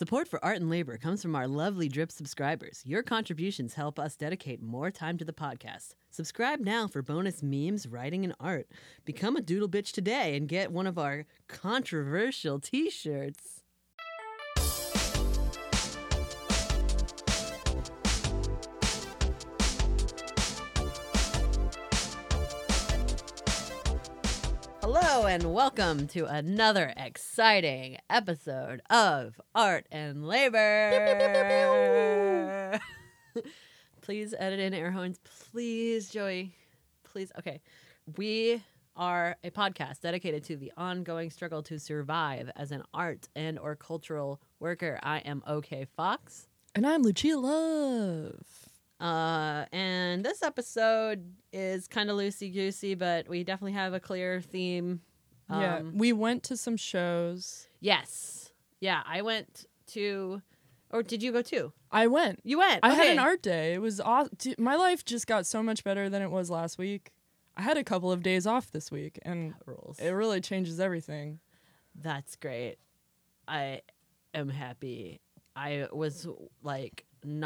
Support for Art and Labor comes from our lovely Drip subscribers. Your contributions help us dedicate more time to the podcast. Subscribe now for bonus memes, writing, and art. Become a doodle bitch today and get one of our controversial t-shirts. Hello and welcome to another exciting episode of Art and Labor. Please edit in air horns. Please, Joey. Please. Okay. We are a podcast dedicated to the ongoing struggle to survive as an art and or cultural worker. I am OK Fox. And I'm Lucia Love. And this episode is kind of loosey-goosey, but we definitely have a clear theme. Yeah, we went to some shows. Yes. Yeah, I went to... Or did you go too? I went. You went? I okay. had an art day. It was awesome. My life just got so much better than it was last week. I had a couple of days off this week, and Rules. it really changes everything. That's great. I am happy. I was like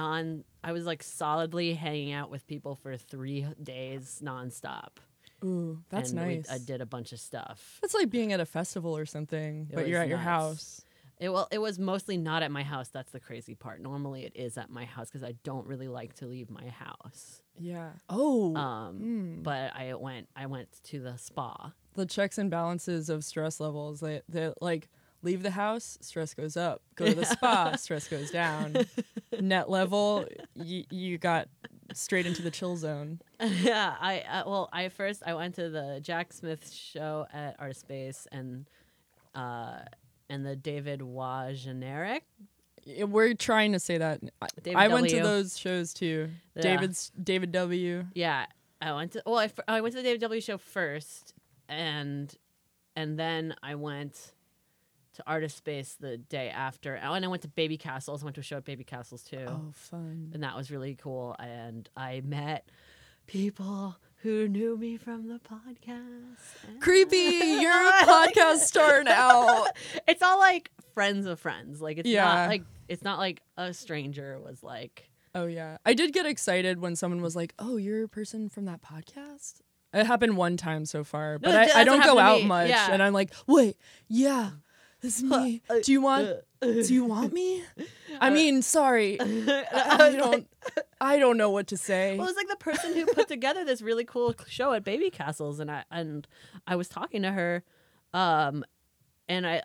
solidly hanging out with people for 3 days nonstop. Ooh, that's and nice. I did a bunch of stuff. It's like being at a festival or something, but you're at your house. It was mostly not at my house. That's the crazy part. Normally it is at my house because I don't really like to leave my house. Yeah. Oh. But I went to the spa. The checks and balances of stress levels. They like leave the house, stress goes up. Go to the spa, stress goes down. Net level, you got straight into the chill zone. Yeah, I went to the Jack Smith show at Art Space and the David Wagenerek. We're trying to say that. I went to those shows too. Yeah. David W. Yeah, I went to the David W show first, and then I went to Artist Space the day after. Oh, and I went to Baby Castles. I went to a show at Baby Castles too. Oh, fun. And that was really cool. And I met people who knew me from the podcast. Creepy. You're a podcast star now. It's all like friends of friends. Like it's not like a stranger was like. Oh yeah. I did get excited when someone was like, "Oh, you're a person from that podcast?" It happened one time so far, but I don't go out much, yeah. And I'm like, "Wait, yeah. This is me. Do you want me?" I mean, sorry. I don't know what to say. Well, it was like the person who put together this really cool show at Baby Castles, and I was talking to her, and I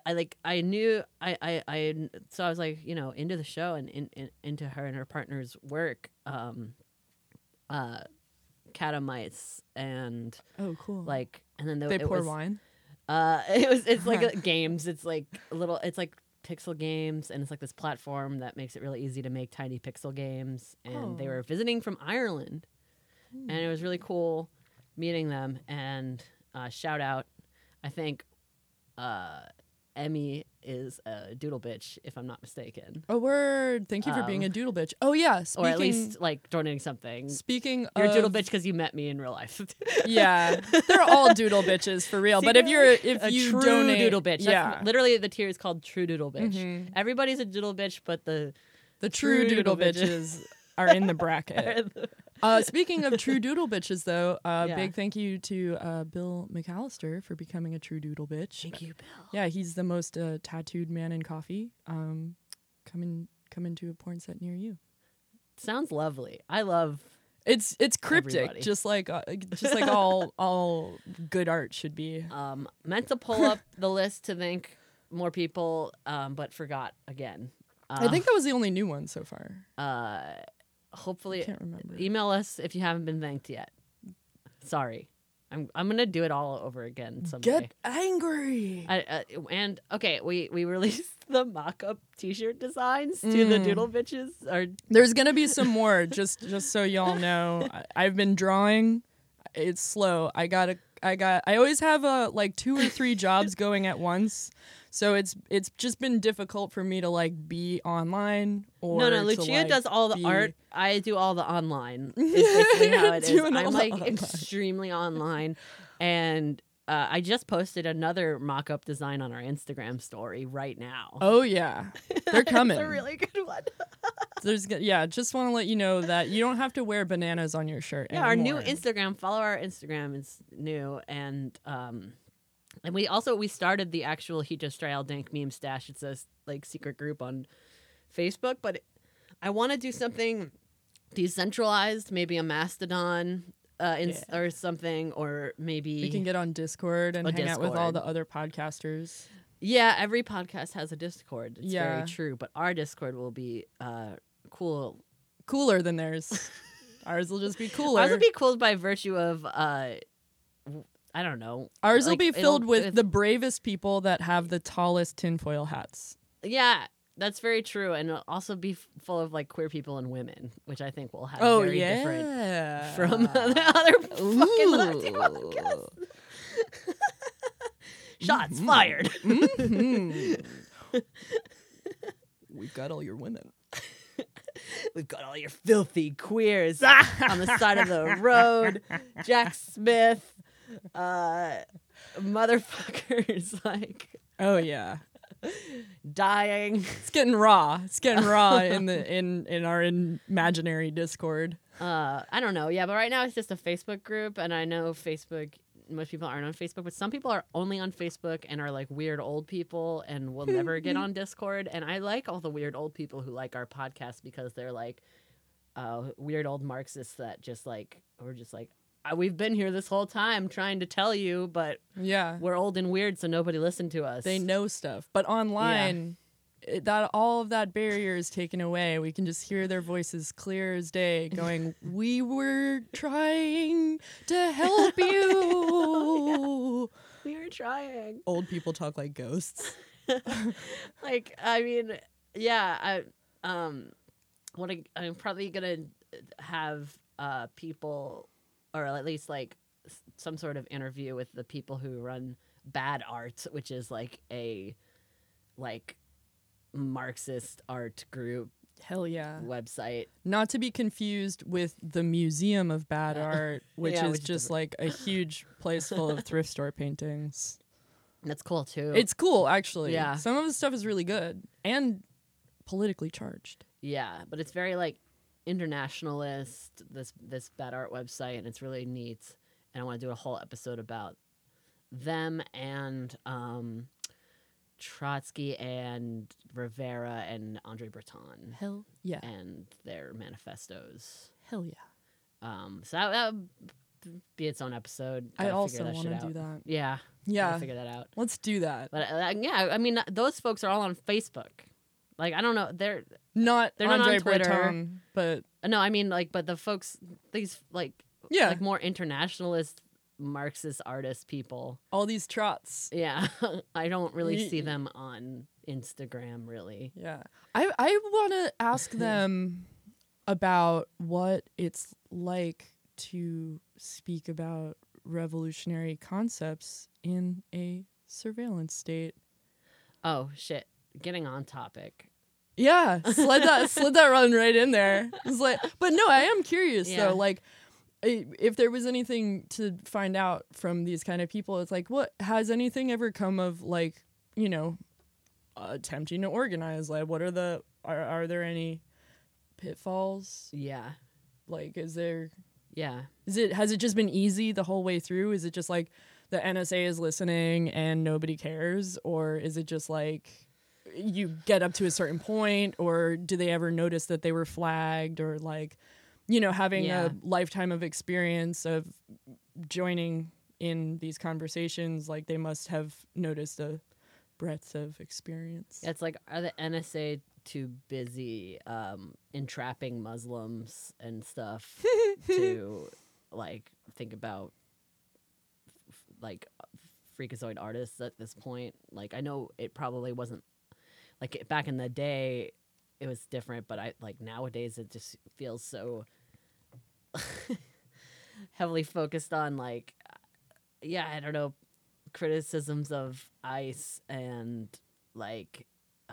was like, into the show and into her and her partner's work, Catamites, and oh, cool. Like, and then they pour wine. It's like games. It's like pixel games, and it's like this platform that makes it really easy to make tiny pixel games. And they were visiting from Ireland, and it was really cool meeting them. And shout out, I think Emmy is a doodle bitch, if I'm not mistaken. Oh, word. Thank you for being a doodle bitch. Oh, yeah. Or at least, like, donating something. Speaking You're of... a doodle bitch because you met me in real life. Yeah. They're all doodle bitches, for real. But if you true donate... doodle bitch. Yeah. That's literally, the tier is called True Doodle Bitch. Mm-hmm. Everybody's a doodle bitch, but the true doodle bitches are in the bracket. Speaking of true doodle bitches, though, big thank you to Bill McAllister for becoming a true doodle bitch. Thank you, Bill. Yeah, he's the most tattooed man in coffee. Come into a porn set near you. Sounds lovely. I love. It's cryptic, everybody. just like all good art should be. Meant to pull up the list to thank more people, but forgot again. I think that was the only new one so far. Hopefully, I can't remember. Email us if you haven't been thanked yet. Sorry, I'm gonna do it all over again someday. Get angry. And okay, we released the mock-up T-shirt designs to the doodle bitches. There's gonna be some more. just so y'all know, I've been drawing. It's slow. I always have 2 or 3 jobs going at once. So it's just been difficult for me to like be online or no. Lucia does all the art. I do all the online. Is basically how it is. I'm like extremely online, and I just posted another mock-up design on our Instagram story right now. Oh yeah, they're coming. It's a really good one. Just want to let you know that you don't have to wear bananas on your shirt anymore. Our new Instagram, follow our Instagram, is new, and we started the actual He Just Trial Dank Meme Stash. It's a like secret group on Facebook, but I want to do something decentralized, maybe a Mastodon or something, or maybe we can get on Discord and hang out with all the other podcasters. Yeah, every podcast has a Discord. It's very true, but our Discord will be cooler than theirs. Ours will just be cooler. Ours will be cool by virtue of I don't know. Ours will be filled with the bravest people that have the tallest tinfoil hats. Yeah, that's very true, and it'll also be full of like queer people and women, which I think will have very different from the other fucking Lefty podcasts. Shots fired. We've got all your women. We've got all your filthy queers on the side of the road. Jack Smith, motherfuckers, like. Oh yeah. Dying. It's getting raw. It's getting raw in our imaginary Discord. I don't know. Yeah, but right now it's just a Facebook group, and I know Facebook. Most people aren't on Facebook, but some people are only on Facebook and are like weird old people and will never get on Discord. And I like all the weird old people who like our podcast because they're like weird old Marxists that just like we're just like we've been here this whole time trying to tell you, but we're old and weird, so nobody listened to us. They know stuff, but online, that all of that barrier is taken away. We can just hear their voices clear as day, going, "We were trying to help you. We were trying." Old people talk like ghosts. Like, I mean, yeah, I'm probably gonna have people. Or at least like some sort of interview with the people who run Bad Art, which is like a Marxist art group. Hell yeah. Website. Not to be confused with the Museum of Bad Art, which is just like a huge place full of thrift store paintings. That's cool too. It's cool, actually. Yeah. Some of the stuff is really good and politically charged. Yeah, but it's very like internationalist, this Bad Art website, and it's really neat, and I want to do a whole episode about them and Trotsky and Rivera and Andre Breton. Hell yeah. And their manifestos. Hell yeah. So that would be its own episode. I also want to do that. Yeah figure that out. Let's do that. But I mean those folks are all on Facebook. Like, I don't know, they're not on Twitter, Breton, but no, I mean like, but the folks, these like more internationalist Marxist artist people, all these trots. Yeah, I don't really see them on Instagram, really. Yeah, I want to ask them about what it's like to speak about revolutionary concepts in a surveillance state. Oh shit. Getting on topic. Yeah, slid that run right in there. It's like, but no, I am curious though. Like, if there was anything to find out from these kind of people, it's like, what has anything ever come of like, you know, attempting to organize? Like, what are there any pitfalls? Yeah. Like, is there? Yeah. Has it just been easy the whole way through? Is it just like the NSA is listening and nobody cares, or is it just like you get up to a certain point, or do they ever notice that they were flagged, or like, you know, having a lifetime of experience of joining in these conversations, like they must have noticed a breadth of experience. It's like, are the NSA too busy entrapping Muslims and stuff to like think about like freakazoid artists at this point? Like, I know it probably wasn't like back in the day it was different, but I like nowadays it just feels so heavily focused on like, I don't know, criticisms of ICE and like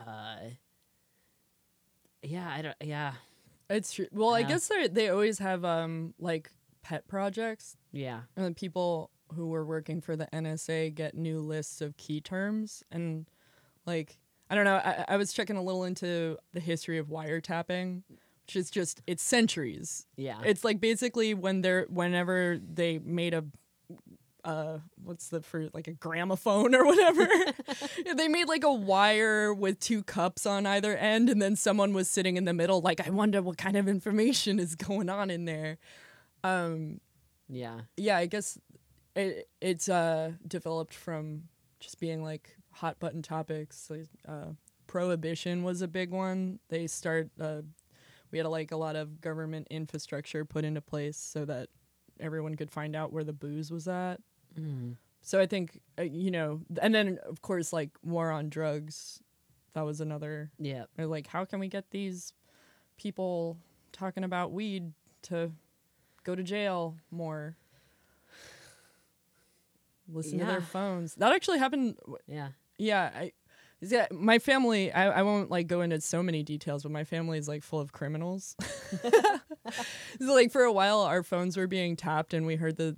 it's true. Well, I guess they always have like pet projects. Yeah. And then people who were working for the NSA get new lists of key terms. And like, I don't know, I was checking a little into the history of wiretapping, which is just, it's centuries. Yeah. It's like basically whenever they made a like a gramophone or whatever. They made like a wire with 2 cups on either end, and then someone was sitting in the middle like, I wonder what kind of information is going on in there. Yeah, I guess it's developed from just being like hot button topics. Like, prohibition was a big one. We had like a lot of government infrastructure put into place so that everyone could find out where the booze was at. Mm. So I think, and then of course, like war on drugs, that was another. Yeah. Like, how can we get these people talking about weed to go to jail more? Listen to their phones. That actually happened. Yeah. Yeah. My family, I won't like go into so many details, but my family is like full of criminals. So like for a while our phones were being tapped and we heard the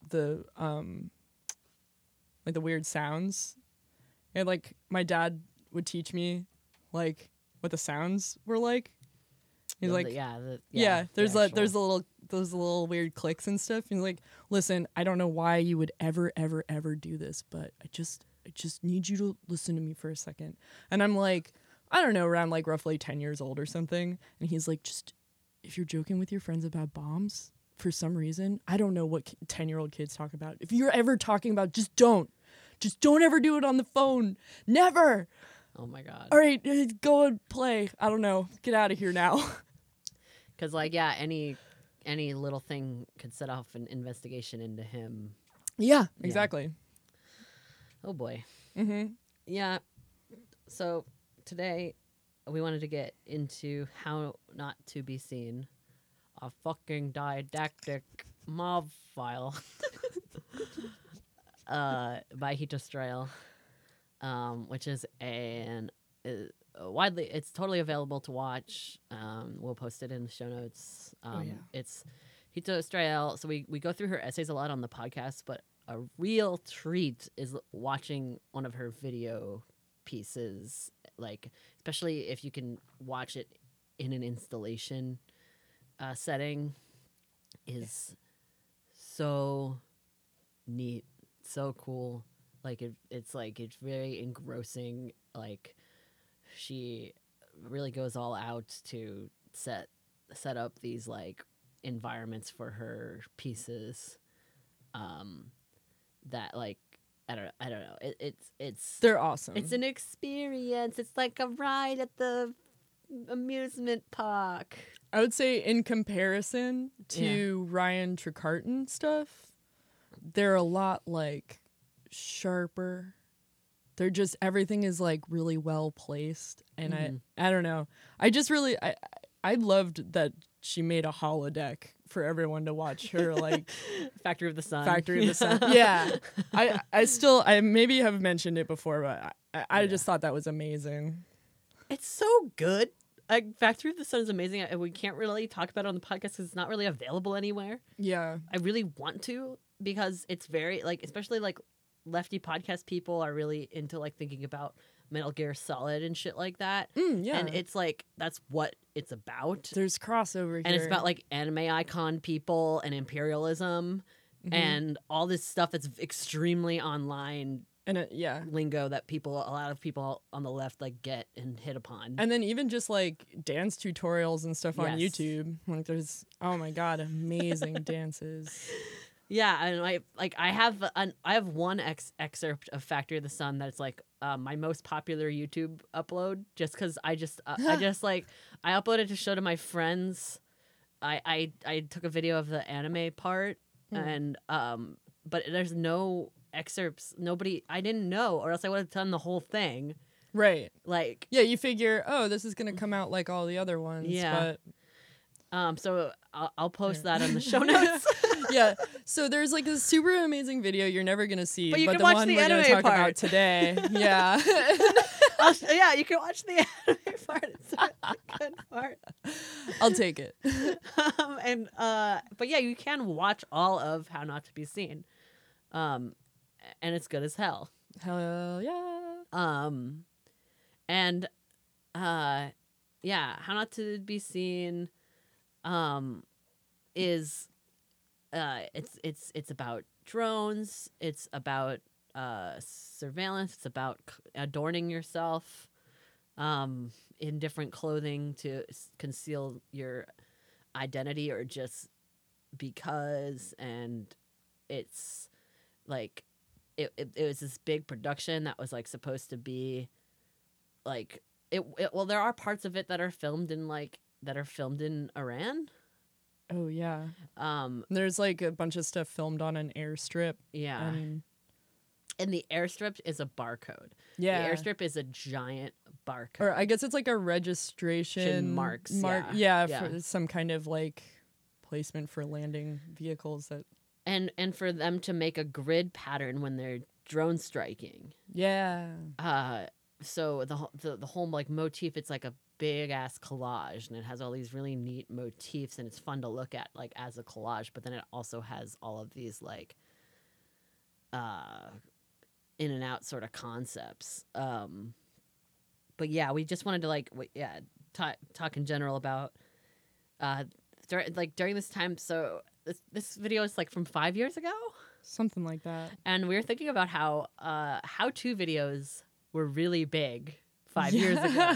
like the weird sounds. And like my dad would teach me like what the sounds were like. He's like, there's those little weird clicks and stuff. He's like, listen, I don't know why you would ever do this, but I just need you to listen to me for a second. And I'm like, I don't know, around like roughly 10 years old or something. And he's like, just, if you're joking with your friends about bombs for some reason, I don't know what 10-year-old kids talk about. If you're ever talking about, just don't ever do it on the phone. Never. Oh my God. All right, go and play. I don't know. Get out of here now. Because like, yeah, any little thing could set off an investigation into him. Yeah, exactly. Oh boy. Mm-hmm. Yeah. So today we wanted to get into How Not to Be Seen, a fucking didactic mob file by Hito Strail, which is it's totally available to watch. We'll post it in the show notes. It's Hito Strail. So we go through her essays a lot on the podcast, but a real treat is watching one of her video pieces, like especially if you can watch it in an installation setting, is so neat, so cool. Like it's very engrossing. Like she really goes all out to set up these like environments for her pieces. That like I don't know. It's they're awesome. It's an experience. It's like a ride at the amusement park. I would say in comparison to Ryan Trecarton stuff, they're a lot like sharper. They're just, everything is like really well placed, and I don't know. I just really I loved that she made a holodeck for everyone to watch her like Factory of the Sun. Yeah. I maybe have mentioned it before, but I just thought that was amazing. It's so good. Factory of the Sun is amazing. We can't really talk about it on the podcast because it's not really available anywhere. Yeah. I really want to, because it's very like, especially like lefty podcast people are really into like thinking about Metal Gear Solid and shit like that. Yeah. And it's like, that's what it's about. There's crossover here. And it's about like anime icon people and imperialism and all this stuff that's extremely online and lingo that a lot of people on the left like get and hit upon. And then even just like dance tutorials and stuff on YouTube. Like there's, oh my God, amazing dances. Yeah, and I have one excerpt of Factory of the Sun that's like my most popular YouTube upload, just because I uploaded to show to my friends. I took a video of the anime part and but there's no excerpts. I didn't know, or else I would have done the whole thing. Right. Like, yeah, you figure, oh, this is gonna come out like all the other ones. Yeah. But so I'll post that in the show notes. Yeah. So there's like a super amazing video you're never gonna see, but you can the watch one the we're anime gonna talk part about today. Yeah. Yeah, you can watch the anime part. It's a really good part. I'll take it. But yeah, you can watch all of How Not to Be Seen. and it's good as hell. Hell yeah. And yeah, How Not to Be Seen is it's about drones, it's about surveillance, it's about adorning yourself in different clothing to conceal your identity or just because. And it's like it was this big production that was like supposed to be like well, there are parts of it that are filmed in Iran. Oh yeah. There's like a bunch of stuff filmed on an airstrip. Yeah. And the airstrip is a barcode. Yeah. The airstrip is a giant barcode. Or I guess it's like a registration marks. Yeah, for some kind of like placement for landing vehicles that. And for them to make a grid pattern when they're drone striking. Yeah. So the whole like motif, it's like a big ass collage, and it has all these really neat motifs, and it's fun to look at like as a collage. But then it also has all of these like in and out sort of concepts. But yeah, we just wanted to like talk in general about during this time. So this video is like from 5 years ago, something like that. And we were thinking about how-to videos were really big 5 years ago.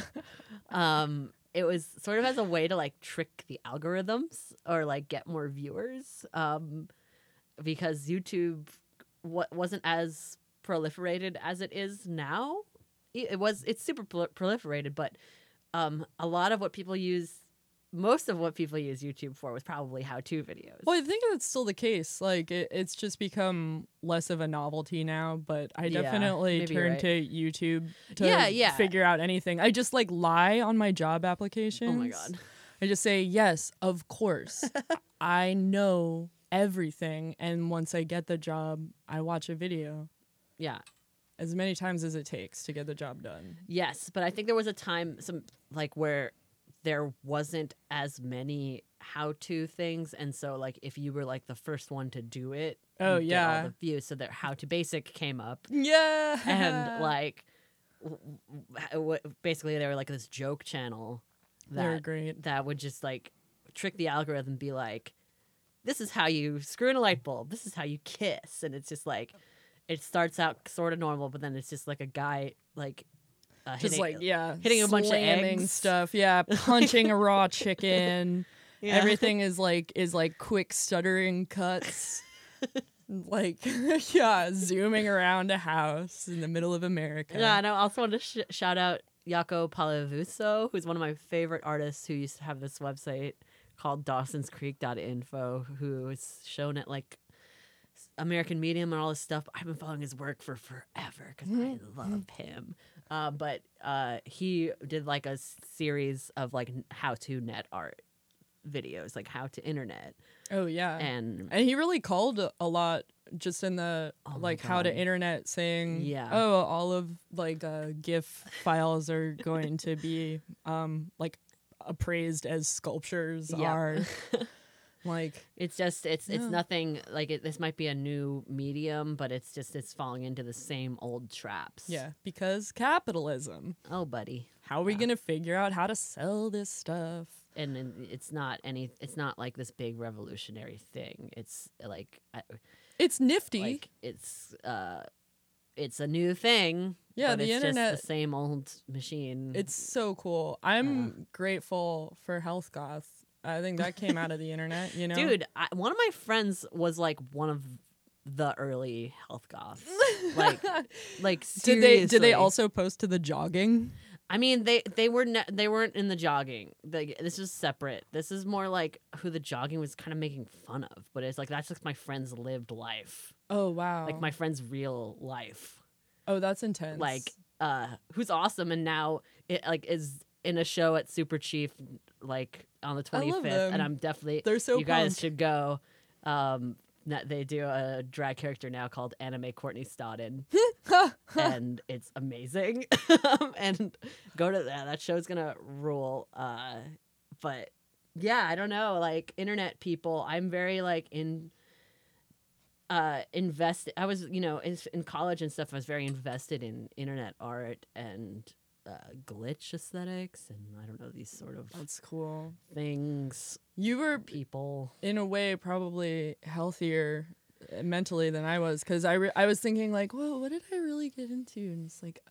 It was sort of as a way to like trick the algorithms or like get more viewers, because YouTube wasn't as proliferated as it is now. It's super proliferated, but a lot of what people use. Most of what people use YouTube for was probably how-to videos. Well, I think that's still the case. Like, it's just become less of a novelty now, but I definitely turn to YouTube to figure out anything. I just, like, lie on my job applications. Oh, my God. I just say, yes, of course. I know everything, and once I get the job, I watch a video. Yeah. As many times as it takes to get the job done. Yes, but I think there was a time, where there wasn't as many how-to things, and so like if you were like the first one to do it, get all the views. So that How to Basic came up, and like basically they were like this joke channel that great. That would just like trick the algorithm, be like, this is how you screw in a light bulb, this is how you kiss, and it's just like it starts out sort of normal, but then it's just like a guy like. Just hitting a bunch of eggs stuff, punching a raw chicken. Everything is like quick stuttering cuts, like zooming around a house in the middle of America. Yeah, and I also want to shout out Jaco Palavuso, who's one of my favorite artists, who used to have this website called DawsonsCreek.info, who's shown at like American Medium and all this stuff. I've been following his work for forever because I love him. But he did like a series of like how-to net art videos, like how to internet. Oh yeah, and he really called a lot just in the how to internet, saying all of like GIF files are going to be like appraised as sculptures are. Like it's nothing like it. This might be a new medium, but it's falling into the same old traps. Yeah, because capitalism. Oh, buddy, how are we gonna figure out how to sell this stuff? And it's not like this big revolutionary thing. It's like it's nifty. Like it's a new thing. Yeah, the internet, just the same old machine. It's so cool. I'm grateful for Health Goth. I think that came out of the internet, you know? Dude, one of my friends was like one of the early Health Goths. like seriously. Did they also post to the jogging? I mean, they weren't in the jogging. This is separate. This is more like who the jogging was kind of making fun of, but it's like that's just my friend's lived life. Oh wow. Like my friend's real life. Oh, that's intense. Like who's awesome and now it like is in a show at Super Chief like on the 25th, and I'm definitely they're so you guys should go. They do a drag character now called Anime Courtney Stodden, and it's amazing. And go to that show's gonna rule. But yeah, I don't know, like internet people. I'm very like invested. I was, in college and stuff. I was very invested in internet art and glitch aesthetics, and I don't know, these sort of that's cool things. You were people in a way probably healthier mentally than I was, because I was thinking like, whoa, what did I really get into? And it's like,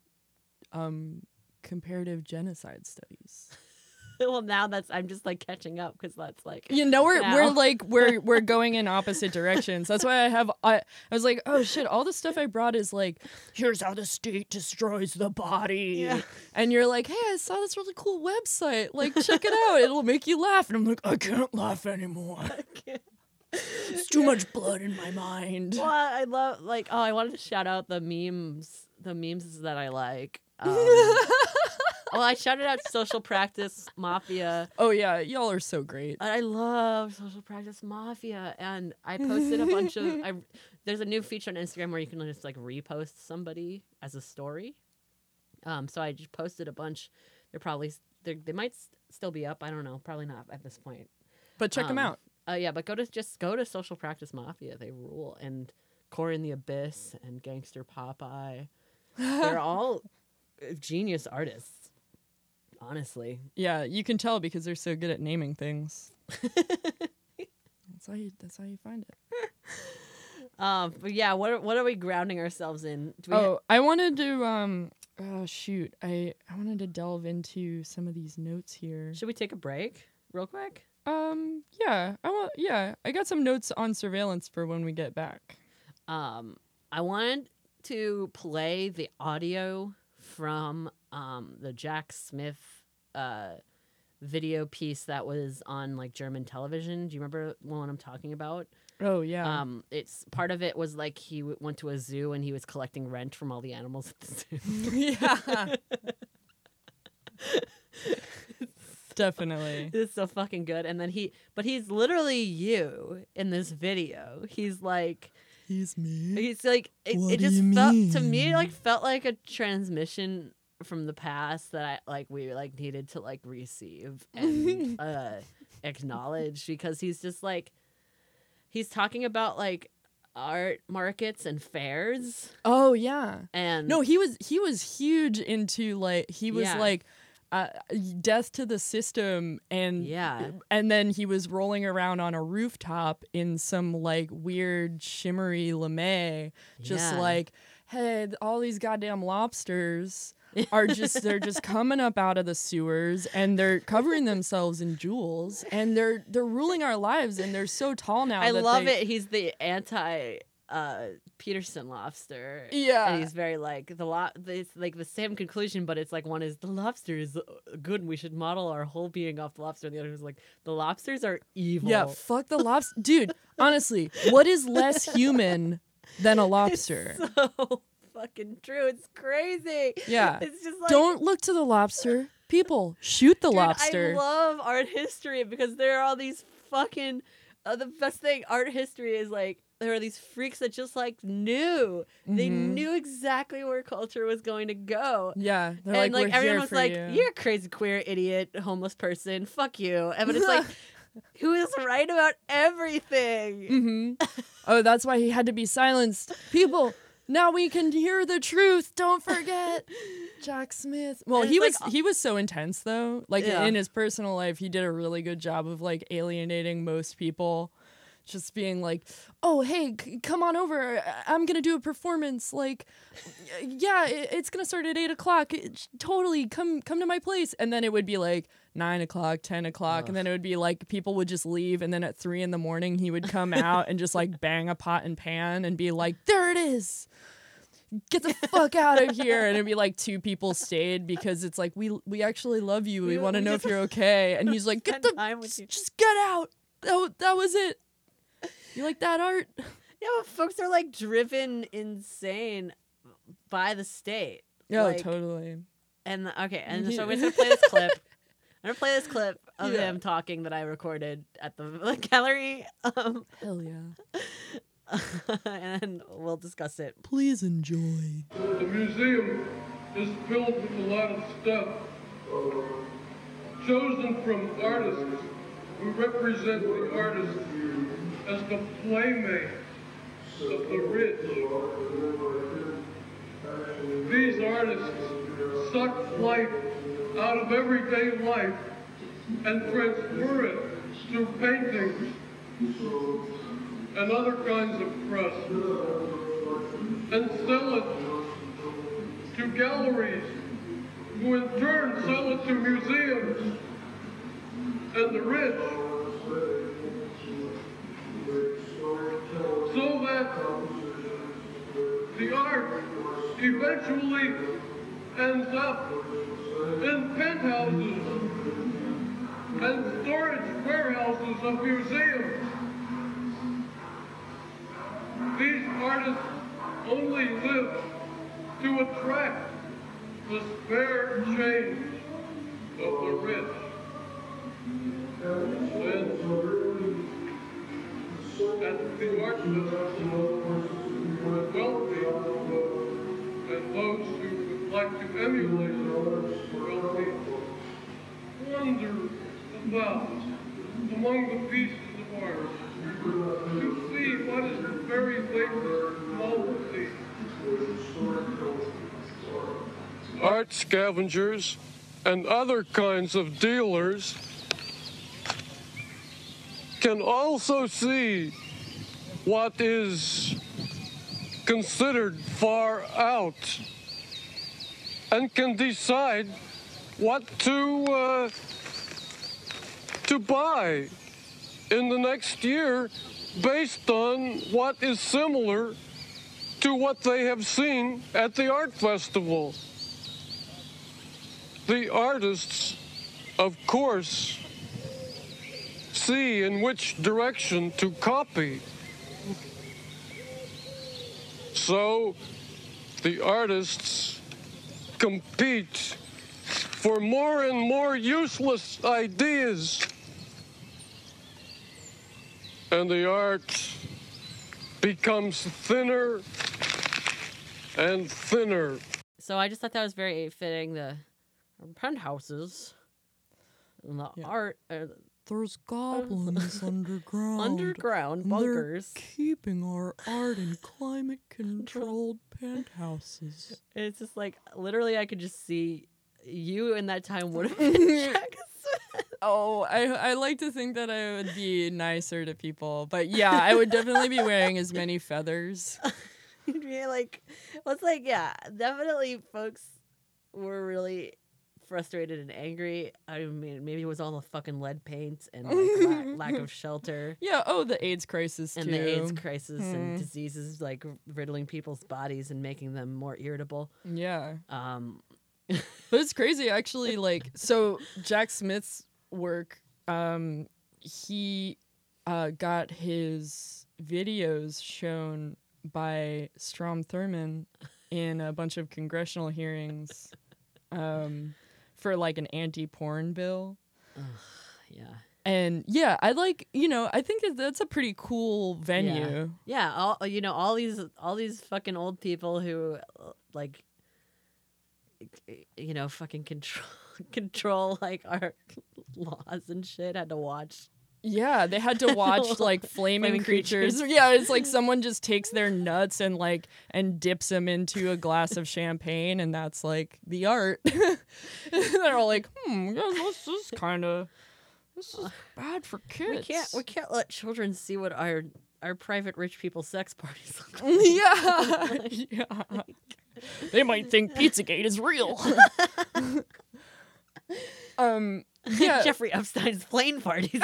comparative genocide studies. Well, now I'm just like catching up, because that's like, we're going in opposite directions. That's why I was like, oh shit, all the stuff I brought is like, here's how the state destroys the body. Yeah. And you're like, hey, I saw this really cool website. Like, check it out. It'll make you laugh. And I'm like, I can't laugh anymore. I can't. It's too much blood in my mind. Well, I love, I wanted to shout out the memes that I like. Well, I shouted out Social Practice Mafia. Oh, yeah. Y'all are so great. I love Social Practice Mafia. And I posted a bunch of... there's a new feature on Instagram where you can just, repost somebody as a story. So I just posted a bunch. They might still be up. I don't know. Probably not at this point. But check them out. Yeah, but go to Social Practice Mafia. They rule. And Core in the Abyss and Gangster Popeye. They're all genius artists. Honestly. Yeah, you can tell because they're so good at naming things. That's how you find it. But yeah, what are we grounding ourselves in? I wanted to I wanted to delve into some of these notes here. Should we take a break real quick? Yeah. I got some notes on surveillance for when we get back. I wanted to play the audio from the Jack Smith video piece that was on German television. Do you remember what I'm talking about? Oh yeah. It's part of it was he went to a zoo and he was collecting rent from all the animals at the zoo. Yeah. Definitely. It's so fucking good. And then he's literally you in this video. He's like, he's me. He's like, it just felt to me felt like a transmission from the past that we needed to receive and acknowledge, because he's just he's talking about art markets and fairs. Oh yeah. And no, he was huge into death to the system, and and then he was rolling around on a rooftop in some weird shimmery lame, just hey, all these goddamn lobsters are they're just coming up out of the sewers, and they're covering themselves in jewels, and they're ruling our lives, and they're so tall now. I love it. He's the anti Peterson lobster. Yeah. And he's very it's the same conclusion, but it's one is the lobster is good and we should model our whole being off the lobster, and the other is the lobsters are evil. Yeah, fuck the lobster. Dude, honestly, what is less human than a lobster? It's so fucking true. It's crazy. Yeah. It's just don't look to the lobster. People, shoot the lobster. I love art history because there are all these fucking the best thing art history is there are these freaks that just knew. Mm-hmm. They knew exactly where culture was going to go. Yeah. And everyone was you're a crazy queer idiot homeless person. Fuck you. But it's who is right about everything? Mm-hmm. Oh, that's why he had to be silenced. People, now we can hear the truth. Don't forget Jack Smith. Well, he was so intense though. In his personal life, he did a really good job of alienating most people. Just being oh, hey, come on over. I'm going to do a performance. It's going to start at 8:00. Totally come to my place. And then it would be 9 o'clock, 10 o'clock. And then it would be people would just leave. And then at 3 a.m, he would come out and just bang a pot and pan and be there it is. Get the fuck out of here. And it'd be 2 people stayed because it's we actually love you. We want to know if you're okay. And he's just get out. That was it. You like that art? Yeah, but folks are driven insane by the state. Oh, totally. And okay, and so we're gonna play this clip. I'm gonna play this clip of him talking that I recorded at the gallery. Hell yeah. And we'll discuss it. Please enjoy. The museum is filled with a lot of stuff chosen from artists who represent the artist as the playmate of the rich. These artists suck life out of everyday life and transfer it through paintings and other kinds of crust and sell it to galleries who in turn sell it to museums and the rich, so that the art eventually ends up in penthouses and storage warehouses of museums. These artists only live to attract the spare change of the rich. And at the art festival, the wealthy and those who would like to emulate the wealthy wander about among the pieces of art to see what is the very latest novelty. Art scavengers and other kinds of dealers can also see what is considered far out and can decide what to buy in the next year based on what is similar to what they have seen at the art festival. The artists, of course, see in which direction to copy. So the artists compete for more and more useless ideas, and the art becomes thinner and thinner. So I just thought that was very fitting. The penthouses and the art. There's goblins underground. Underground bunkers. They're keeping our art in climate-controlled penthouses. It's just like, literally, I could just see you in that time would have been Jack Smith. Oh, I like to think that I would be nicer to people. But yeah, I would definitely be wearing as many feathers. You'd be like, well, it's like, yeah, definitely folks were really frustrated and angry. I mean, maybe it was all the fucking lead paint and like lack of shelter. Yeah. Oh, the AIDS crisis and too. The AIDS crisis and diseases like riddling people's bodies and making them more irritable. Yeah. But it's crazy actually. Like, so Jack Smith's work, he got his videos shown by Strom Thurmond in a bunch of congressional hearings. For like an anti-porn bill. Yeah. And yeah, I think that's a pretty cool venue. Yeah. All these fucking old people who like, fucking control like our laws and shit had to watch. Yeah, they had to watch like flaming creatures. Yeah, it's like someone just takes their nuts and dips them into a glass of champagne, and that's like the art. They're all like, this is bad for kids. We can't let children see what our private rich people sex parties look like. Yeah. Yeah. They might think Pizzagate is real. Yeah. Jeffrey Epstein's plane parties.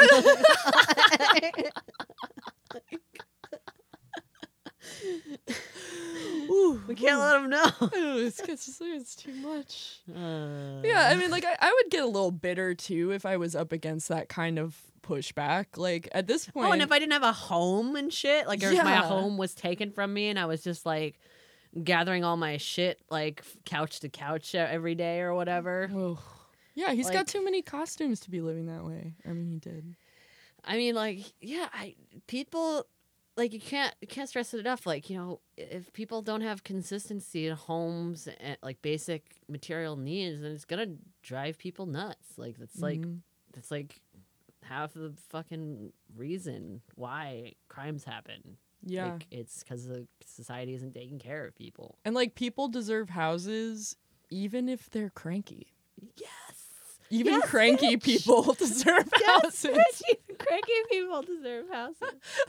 We can't let them know. It's too much. Yeah, I mean, like, I would get a little bitter, too, if I was up against that kind of pushback. Like, at this point... Oh, and if I didn't have a home and shit, like, or if my home was taken from me and I was just, like, gathering all my shit, like, couch to couch every day or whatever. Oh. Yeah, he's got too many costumes to be living that way. I mean, he did. I mean, like, yeah, people, like, you can't stress it enough. Like, if people don't have consistency in homes and like basic material needs, then it's gonna drive people nuts. Like, that's like half the fucking reason why crimes happen. Yeah. Like, it's because the society isn't taking care of people. And like people deserve houses even if they're cranky. Yes. Even cranky people deserve houses. Even cranky people deserve houses.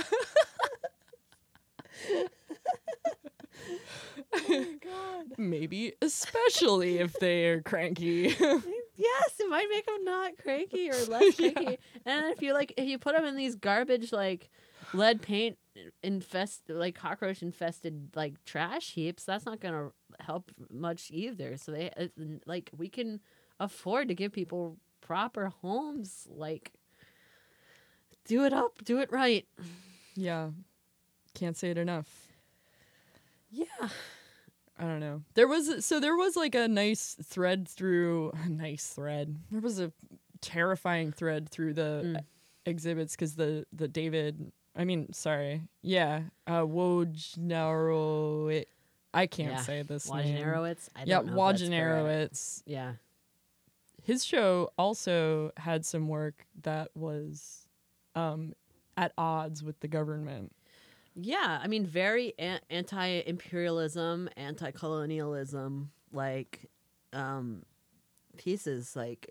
Oh my God. Maybe especially if they are cranky. Yes, it might make them not cranky or less cranky. And if you put them in these garbage like lead paint cockroach infested like trash heaps, that's not gonna help much either. So we can afford to give people proper homes. Like, do it up, do it right. Yeah, can't say it enough. Yeah. I don't know. There was like a nice thread. There was a terrifying thread through the exhibits because the David. I mean, sorry. Yeah. Wojnarowicz. I can't say this name. Wojnarowicz? Wojnarowicz. Yeah. His show also had some work that was at odds with the government. Yeah, I mean, very anti-imperialism, anti-colonialism, like pieces. Like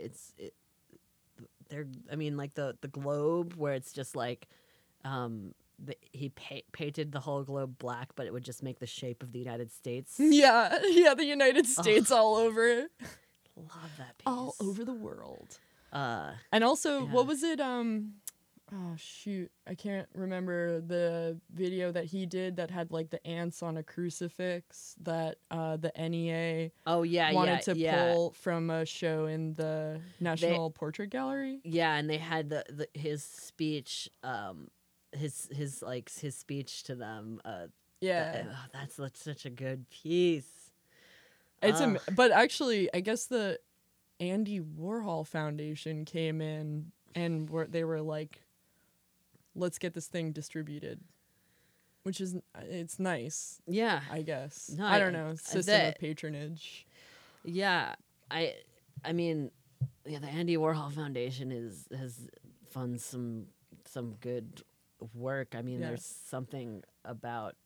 I mean, like the globe, where it's just like he painted the whole globe black, but it would just make the shape of the United States. Yeah, the United States all over. Love that piece. All over the world. And also, what was it? Oh shoot, I can't remember the video that he did that had like the ants on a crucifix that the NEA wanted to pull from a show in the National Portrait Gallery. Yeah, and they had his speech, his speech to them. That's such a good piece. But actually, I guess the Andy Warhol Foundation came in and they were like, let's get this thing distributed, which is, it's nice. Yeah. I guess. No, I don't know. System of patronage. Yeah. I mean, the Andy Warhol Foundation has funds some good work. I mean, there's something about,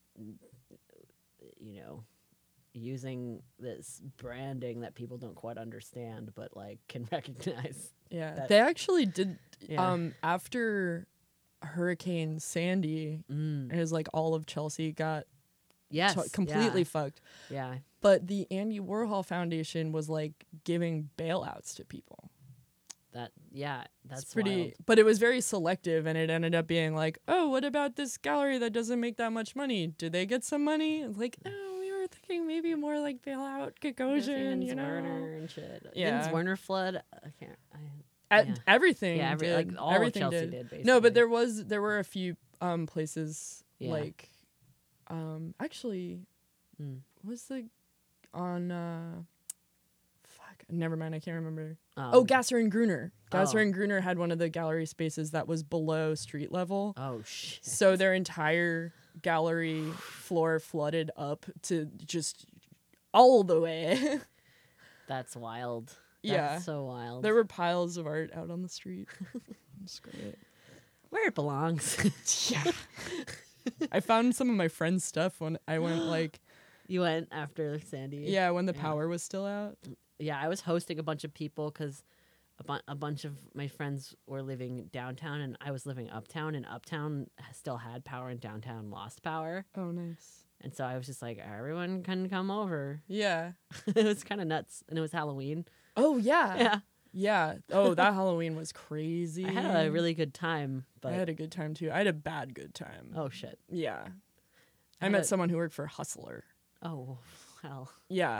using this branding that people don't quite understand, but like can recognize. Yeah. They actually did, after Hurricane Sandy, it was like all of Chelsea got completely fucked. Yeah. But the Andy Warhol Foundation was like giving bailouts to people. That's pretty wild. But it was very selective, and it ended up being like, oh, what about this gallery that doesn't make that much money? Did they get some money? It's like, oh, we were thinking maybe more like bailout Gagosian, Werner and shit. Yeah. Didn't Werner flood? I can't. Everything. Yeah, did. all everything of Chelsea did. basically. No, but there were a few places like actually was the on never mind, I can't remember. Gasser and Gruner. Gasser and Gruner had one of the gallery spaces that was below street level. Oh shit. So their entire gallery floor flooded up to just all the way. That's wild. That's so wild. There were piles of art out on the street. It's great. Where it belongs. Yeah. I found some of my friend's stuff when I went like... You went after Sandy? Yeah, when the power was still out. Yeah, I was hosting a bunch of people because a bunch of my friends were living downtown and I was living uptown, and uptown still had power and downtown lost power. Oh, nice. And so I was just like, everyone can come over. Yeah. It was kind of nuts. And it was Halloween. Oh, yeah. Yeah. Yeah. Oh, that Halloween was crazy. I had a really good time. But I had a good time, too. I had a bad good time. Oh, shit. Yeah. I met someone who worked for Hustler. Oh, hell. Yeah.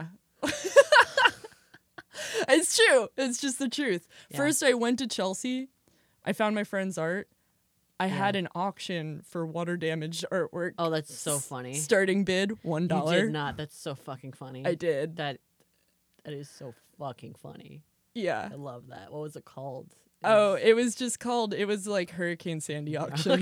It's true. It's just the truth. Yeah. First, I went to Chelsea. I found my friend's art. I had an auction for water damaged artwork. Oh, that's so funny. Starting bid, $1. You did not. That's so fucking funny. I did. That is so fucking funny. Yeah. I love that. What was it called? It was like Hurricane Sandy auction.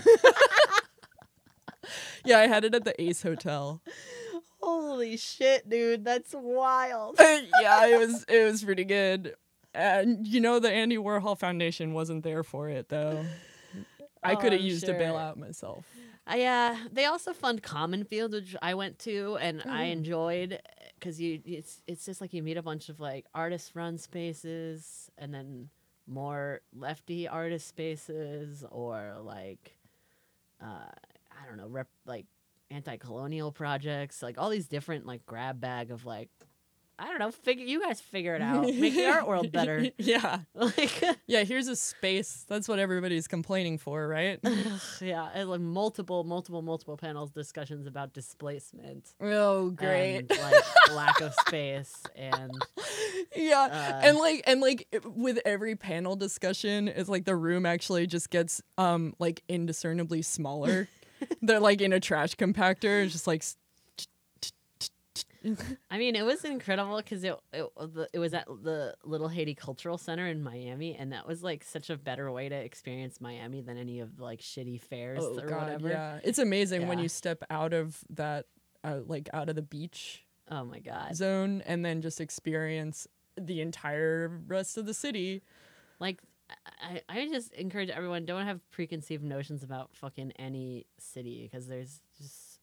Yeah, I had it at the Ace Hotel. Holy shit, dude. That's wild. Yeah, it was pretty good. And the Andy Warhol Foundation wasn't there for it though. I could have used a bailout myself. They also fund Common Field, which I went to and I enjoyed, because it's just like you meet a bunch of like artist run spaces and then more lefty artist spaces, or like I don't know, like anti-colonial projects, like all these different like grab bag of like, I don't know, you guys figure it out. Make the art world better. Yeah. Yeah, here's a space. That's what everybody's complaining for, right? Yeah, and like multiple panels, discussions about displacement. Oh, great. And like lack of space and yeah. And like with every panel discussion, it's like the room actually just gets like indiscernibly smaller. They're like in a trash compactor, it's just like I mean, it was incredible because it was at the Little Haiti Cultural Center in Miami, and that was like such a better way to experience Miami than any of the like shitty fairs or whatever. Yeah, it's amazing when you step out of that, like out of the beach. Oh my God. Zone, and then just experience the entire rest of the city. Like, I just encourage everyone, don't have preconceived notions about fucking any city, because there's just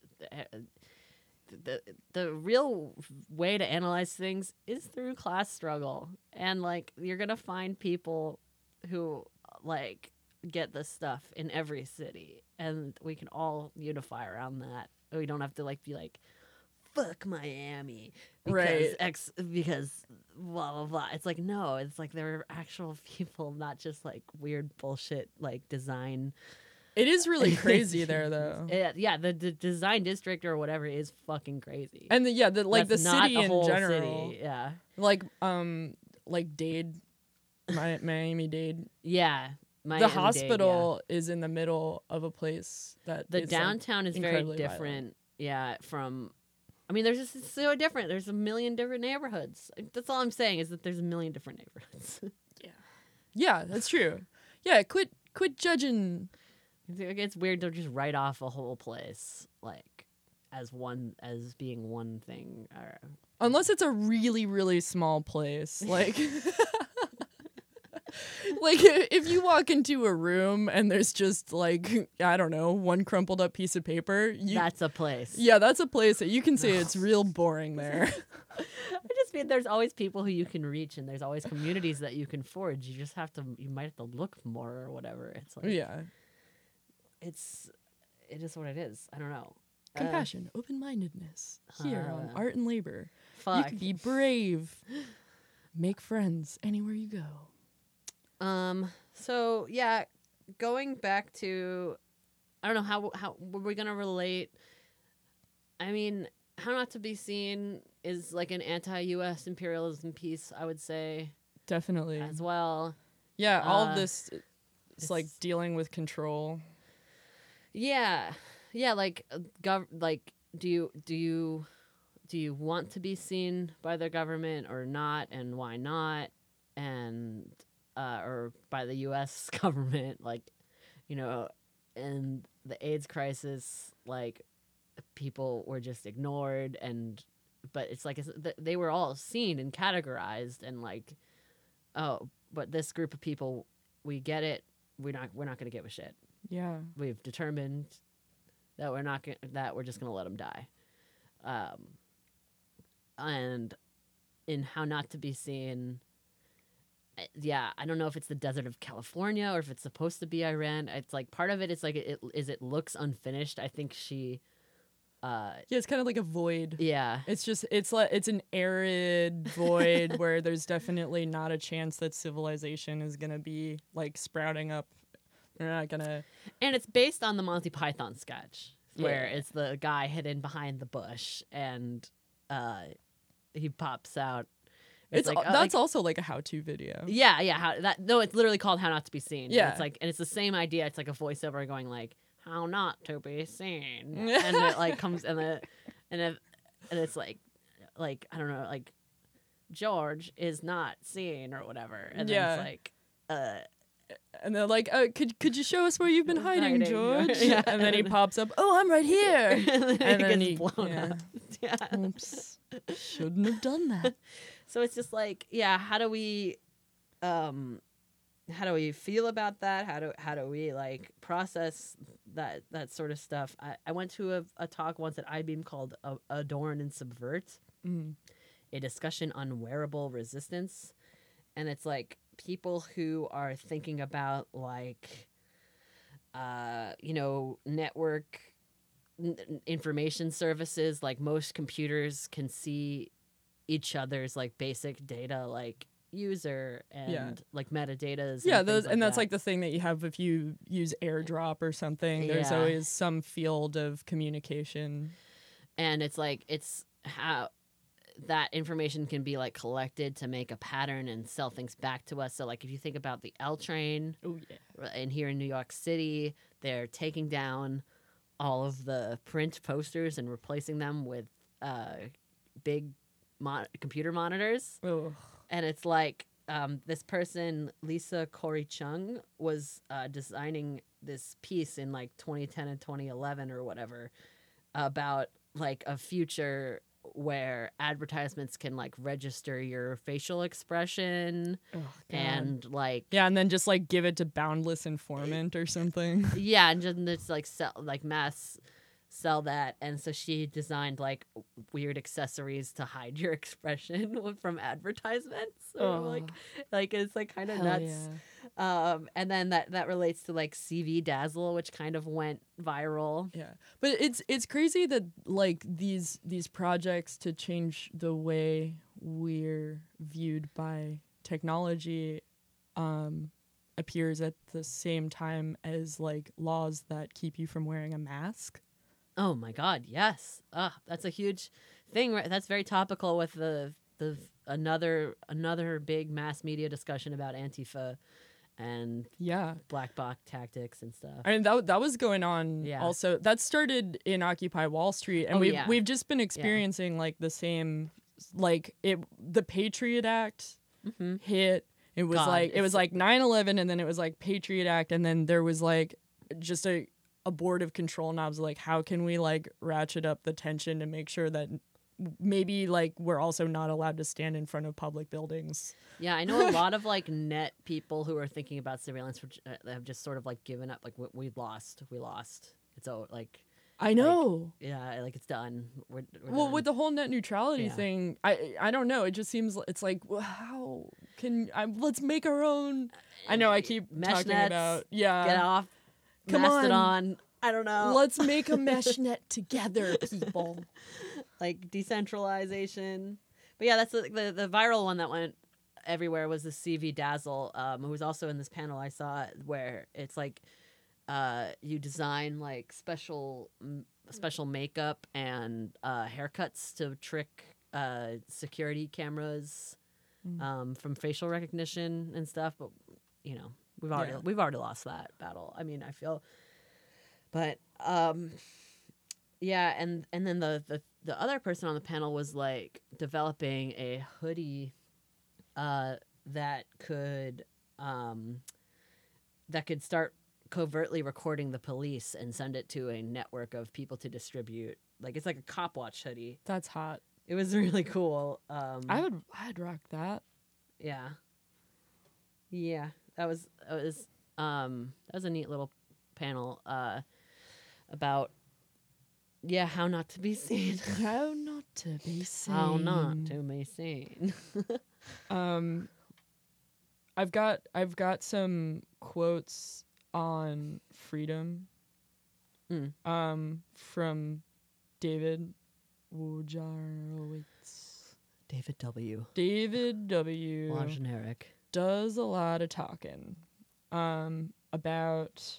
the real way to analyze things is through class struggle, and like you're gonna find people who like get this stuff in every city, and we can all unify around that. We don't have to like be like, fuck Miami because blah blah blah. It's like, no, it's like there are actual people, not just like weird bullshit like design. It is really crazy there, though. Yeah, the design district or whatever is fucking crazy. And the That's city in general. City. Yeah. Like Dade, Miami-Dade. Yeah. The hospital is in the middle of a place that the downtown is very different. Violent. Yeah, from. I mean, there's just so different. There's a million different neighborhoods. That's all I'm saying, is that there's a million different neighborhoods. Yeah, that's true. Yeah, quit judging. It's weird to just write off a whole place like as being one thing. Unless it's a really, really small place, like. Like, if you walk into a room and there's just, like, I don't know, one crumpled up piece of paper. That's a place. Yeah, that's a place that you can say it's real boring there. I just mean there's always people who you can reach, and there's always communities that you can forge. You might have to look more or whatever. It's like, yeah. It is what it is. I don't know. Compassion, open-mindedness. Here on Art and Labor. Fuck. You can be brave. Make friends anywhere you go. So yeah, going back to, I don't know how were we gonna relate. I mean, How Not to Be Seen is like an anti-U.S. imperialism piece, I would say. Definitely. As well. Yeah, all of this is like dealing with control. Yeah, yeah, like do you want to be seen by the government or not, and why not, and or by the U.S. government, like, you know, and the AIDS crisis, like, people were just ignored, but it's like they were all seen and categorized, and like, oh, but this group of people, we get it, we're not going to give a shit. Yeah, we've determined that we're just going to let them die. And in How Not to Be Seen, yeah, I don't know if it's the desert of California or if it's supposed to be Iran. It's like part of it. It's like it looks unfinished. I think she. Yeah, it's kind of like a void. Yeah, it's an arid void where there's definitely not a chance that civilization is gonna be like sprouting up. They're not gonna. And it's based on the Monty Python sketch where it's the guy hidden behind the bush and he pops out. It's like, that's also like a how-to video. Yeah. No, it's literally called How Not to Be Seen. Yeah, and it's the same idea. It's like a voiceover going like, "How not to be seen," and it like comes and it's like I don't know, like, George is not seen or whatever, and then it's like, and they're like, could you show us where you've been hiding, George? Yeah. And then he pops up, oh, I'm right here, and then he gets blown up. Yeah. Oops, shouldn't have done that. So it's just like, yeah, how do we feel about that? How do we like process that sort of stuff. I went to a talk once at iBeam called Adorn and Subvert, a discussion on wearable resistance. And it's like people who are thinking about like, network information services. Like most computers can see each other's like basic data, like user and like metadatas. Yeah, that's like the thing that you have if you use AirDrop or something. There's always some field of communication. And it's like, it's how that information can be like collected to make a pattern and sell things back to us. So like if you think about the L train and here in New York City, they're taking down all of the print posters and replacing them with big computer monitors. And it's like this person, Lisa Corey Chung, was designing this piece in like 2010 and 2011 or whatever about like a future where advertisements can like register your facial expression and like and then just like give it to Boundless Informant or something. And just like sell that. And so she designed like weird accessories to hide your expression from advertisements. So like it's like kind of nuts. And then that relates to like CV Dazzle, which kind of went viral. But it's crazy that like these projects to change the way we're viewed by technology appears at the same time as like laws that keep you from wearing a mask. Oh my God, yes. That's a huge thing. Right? That's very topical with the another big mass media discussion about Antifa and black box tactics and stuff. I mean that was going on also. That started in Occupy Wall Street, and we've just been experiencing like the same, like the Patriot Act hit. It was like 9/11, and then it was like Patriot Act, and then there was like just a board of control knobs, like how can we like ratchet up the tension to make sure that maybe like we're also not allowed to stand in front of public buildings. I know a lot of like net people who are thinking about surveillance have just sort of like given up, like we lost it's like I know like it's done. We're well done. With the whole net neutrality thing, I don't know, it just seems it's like, well, how can let's make our own. I know I keep mesh talking nets, about get off. Come Mastodon. I don't know. Let's make a mesh net together, people. Like decentralization. But that's the viral one that went everywhere was the CV Dazzle, who was also in this panel I saw, where it's like you design like special makeup and haircuts to trick security cameras from facial recognition and stuff. But we've already lost that battle. I mean, I feel, but and then the other person on the panel was like developing a hoodie that could start covertly recording the police and send it to a network of people to distribute. Like it's like a cop watch hoodie. That's hot. It was really cool. I'd rock that. Yeah. That was a neat little panel about how not to be seen. How not to be seen. How not to be seen. I've got some quotes on freedom. From David Wojciechowski. David W. Wojciechowski does a lot of talking about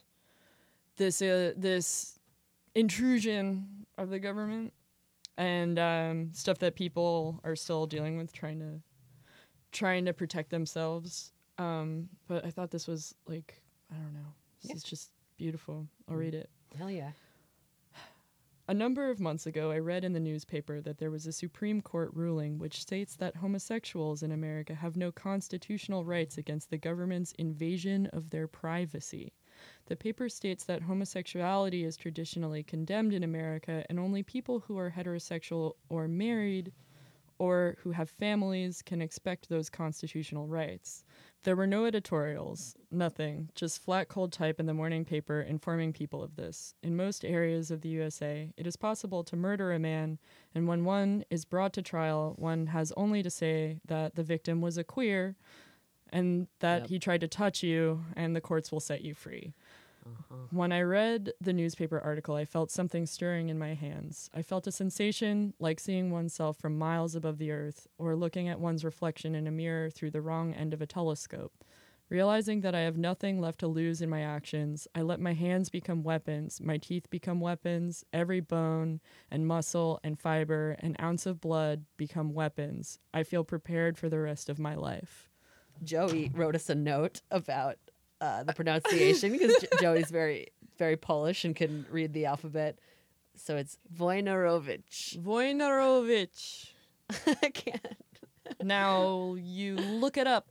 this intrusion of the government and stuff that people are still dealing with, trying to protect themselves. But I thought this was like, I don't know, this is just beautiful. I'll read it. Hell yeah. A number of months ago, I read in the newspaper that there was a Supreme Court ruling which states that homosexuals in America have no constitutional rights against the government's invasion of their privacy. The paper states that homosexuality is traditionally condemned in America, and only people who are heterosexual or married or who have families can expect those constitutional rights. There were no editorials, nothing, just flat cold type in the morning paper informing people of this. In most areas of the USA, it is possible to murder a man, and when one is brought to trial, one has only to say that the victim was a queer and that he tried to touch you, and the courts will set you free. When I read the newspaper article, I felt something stirring in my hands. I felt a sensation like seeing oneself from miles above the earth, or looking at one's reflection in a mirror through the wrong end of a telescope. Realizing that I have nothing left to lose in my actions, I let my hands become weapons, my teeth become weapons, every bone and muscle and fiber, an ounce of blood become weapons. I feel prepared for the rest of my life. Joey wrote us a note about the pronunciation because Joey's very, very Polish and can read the alphabet. So it's Wojnarowicz. Wojnarowicz. I can't. Now you look it up.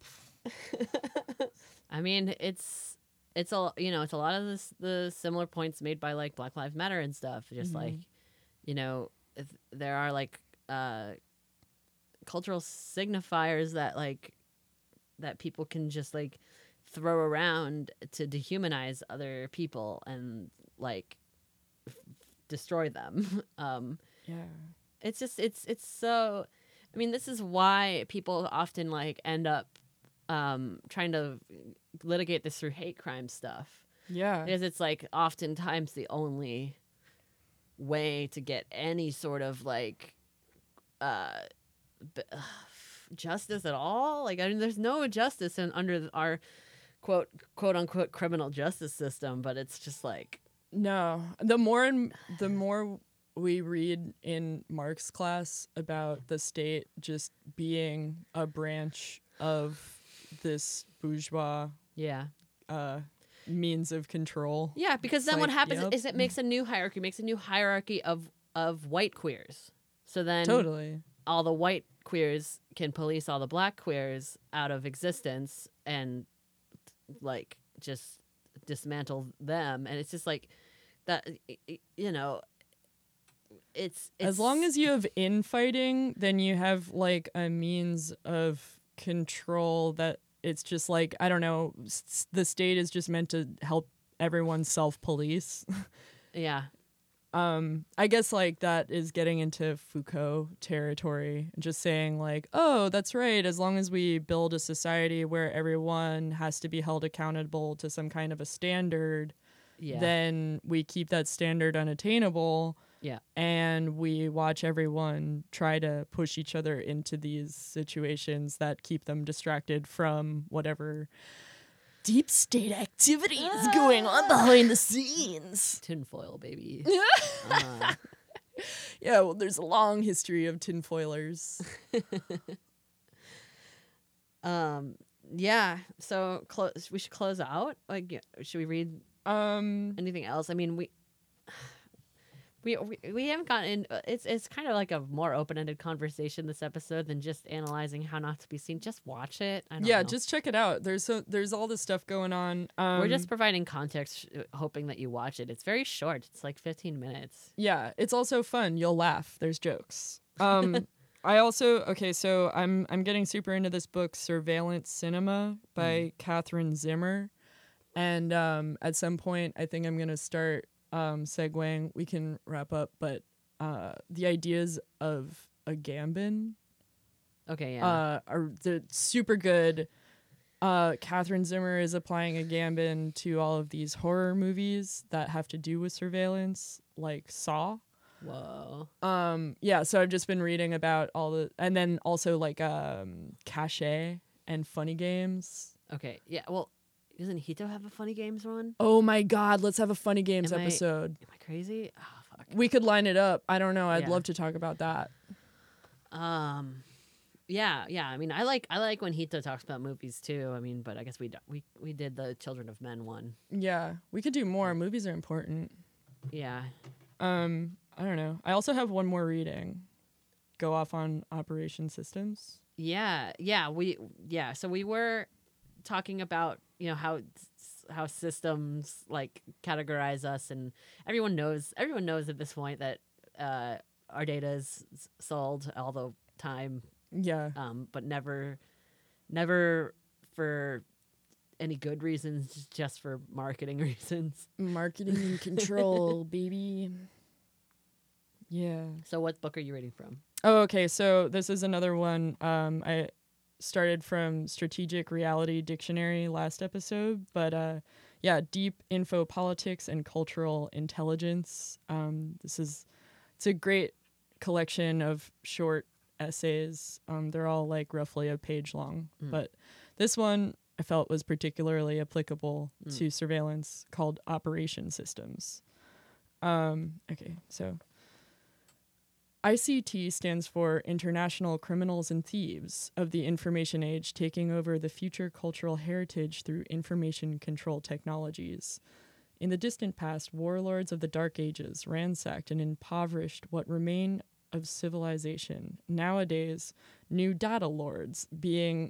I mean, it's a lot of the similar points made by like Black Lives Matter and stuff. Just like, there are like cultural signifiers that people can just like throw around to dehumanize other people and like destroy them. It's just it's so. I mean, this is why people often like end up trying to litigate this through hate crime stuff. Yeah, because it's like oftentimes the only way to get any sort of like justice at all. Like, I mean, there's no justice under our quote unquote criminal justice system, but it's just like no. The more we read in Marx class about the state just being a branch of this bourgeois means of control. Yeah, because then what happens is it makes a new hierarchy of white queers. So then totally all the white queers can police all the black queers out of existence and like just dismantle them. And it's just like that, it's as long as you have infighting, then you have like a means of control that it's just like, I don't know, the state is just meant to help everyone self-police. Yeah. I guess like that is getting into Foucault territory, just saying like, oh, that's right. As long as we build a society where everyone has to be held accountable to some kind of a standard, then we keep that standard unattainable. Yeah. And we watch everyone try to push each other into these situations that keep them distracted from whatever deep state activity is going on behind the scenes. Tinfoil, baby. Yeah, well, there's a long history of tinfoilers. Yeah. So we should close out. Like, should we read anything else? I mean, we haven't gotten in. It's kind of like a more open-ended conversation this episode than just analyzing How Not to Be Seen. Just watch it. I don't know. Just check it out. There's all this stuff going on. We're just providing context, hoping that you watch it. It's very short. It's like 15 minutes. Yeah, it's also fun. You'll laugh. There's jokes. I also so I'm getting super into this book, Surveillance Cinema by Catherine Zimmer, and at some point I think I'm gonna start segueing. We can wrap up, but the ideas of a Gambin are super good. Catherine Zimmer is applying a Gambin to all of these horror movies that have to do with surveillance, like Saw. Whoa. So I've just been reading about all the, and then also like Caché and Funny Games. Okay, yeah, well, doesn't Hito have a Funny Games one? Oh my God, let's have a Funny Games episode. Am I crazy? Oh, fuck. We could line it up. I don't know. I'd love to talk about that. Yeah. I mean, I like when Hito talks about movies too. I mean, but I guess we did the Children of Men one. Yeah, we could do more. Movies are important. Yeah. I don't know. I also have one more reading. Go off on Operation Systems. Yeah. So we were talking about, how systems like categorize us, and everyone knows at this point that our data is sold all the time. Yeah. But never for any good reasons, just for marketing reasons. Marketing and control, baby. Yeah. So what book are you reading from? Oh, okay. So this is another one. I started from Strategic Reality Dictionary last episode, but yeah, Deep Info Politics and Cultural Intelligence. It's a great collection of short essays. They're all like roughly a page long, but this one I felt was particularly applicable to surveillance, called Operation Systems. Okay, so ICT stands for International Criminals and Thieves of the Information Age, taking over the future cultural heritage through information control technologies. In the distant past, warlords of the Dark Ages ransacked and impoverished what remained of civilization. Nowadays, new data lords behind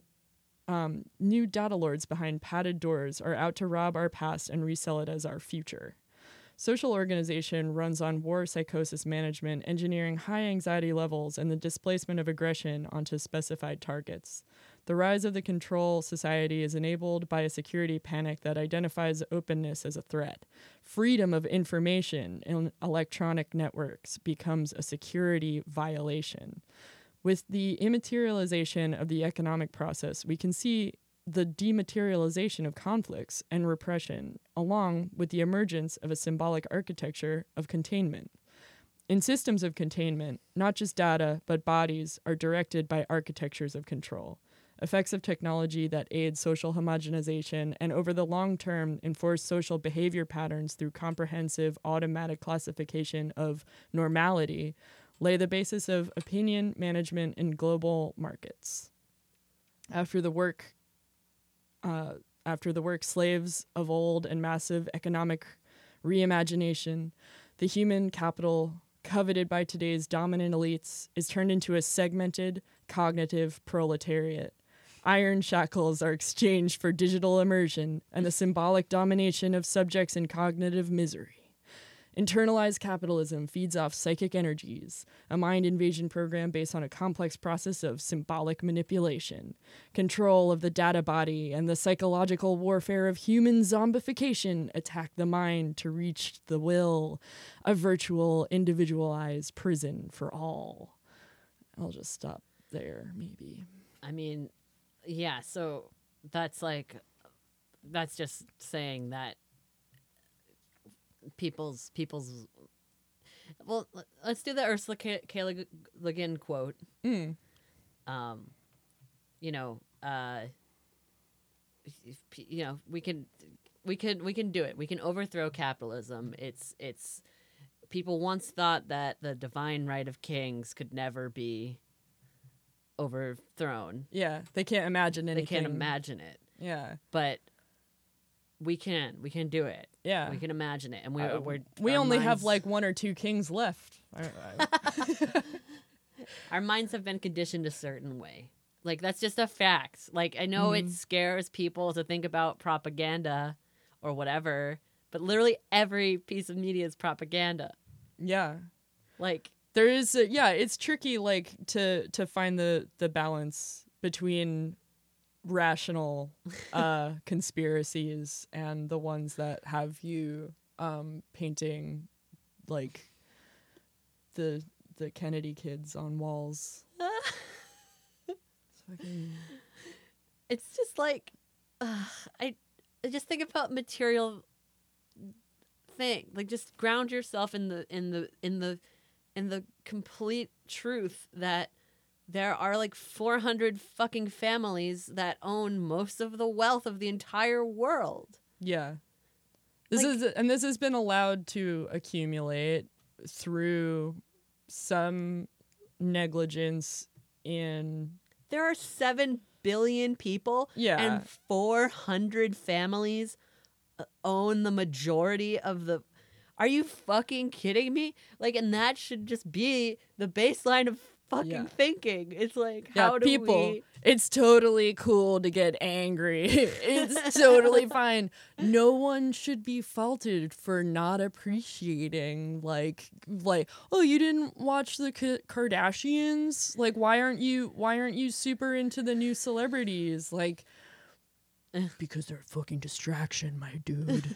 padded doors are out to rob our past and resell it as our future. Social organization runs on war psychosis management, engineering high anxiety levels and the displacement of aggression onto specified targets. The rise of the control society is enabled by a security panic that identifies openness as a threat. Freedom of information in electronic networks becomes a security violation. With the immaterialization of the economic process, we can see the dematerialization of conflicts and repression, along with the emergence of a symbolic architecture of containment. In systems of containment, not just data, but bodies are directed by architectures of control. Effects of technology that aid social homogenization and over the long term enforce social behavior patterns through comprehensive automatic classification of normality lay the basis of opinion management in global markets. After the work, slaves of old and massive economic reimagination, the human capital coveted by today's dominant elites is turned into a segmented, cognitive proletariat. Iron shackles are exchanged for digital immersion and the symbolic domination of subjects in cognitive misery. Internalized capitalism feeds off psychic energies, a mind invasion program based on a complex process of symbolic manipulation, control of the data body, and the psychological warfare of human zombification attack the mind to reach the will, a virtual, individualized prison for all. I'll just stop there, maybe. I mean, yeah, so that's just saying that people's well, let's do the Ursula K. Le Guin quote. You know, we can do it. We can overthrow capitalism. It's people once thought that the divine right of kings could never be overthrown. Yeah, they can't imagine anything. They can't imagine it. Yeah, but we can do it. Yeah, we can imagine it, and we only have like 1 or 2 kings left. Our minds have been conditioned a certain way. Like, that's just a fact. Like, I know it scares people to think about propaganda or whatever, but literally every piece of media is propaganda. Yeah, like there is. It's tricky, like to find the balance between rational conspiracies and the ones that have you painting like the Kennedy kids on walls. It's just like I just think about material thing. Like, just ground yourself in the complete truth that there are like 400 fucking families that own most of the wealth of the entire world. Yeah. This has been allowed to accumulate through some negligence in... There are 7 billion people, and 400 families own the majority of the... Are you fucking kidding me? Like, and that should just be the baseline of fucking thinking. It's like, how do we... It's totally cool to get angry. It's totally fine. No one should be faulted for not appreciating, like, oh, you didn't watch the Kardashians? Like, why aren't you super into the new celebrities? Like, Because they're a fucking distraction, my dude.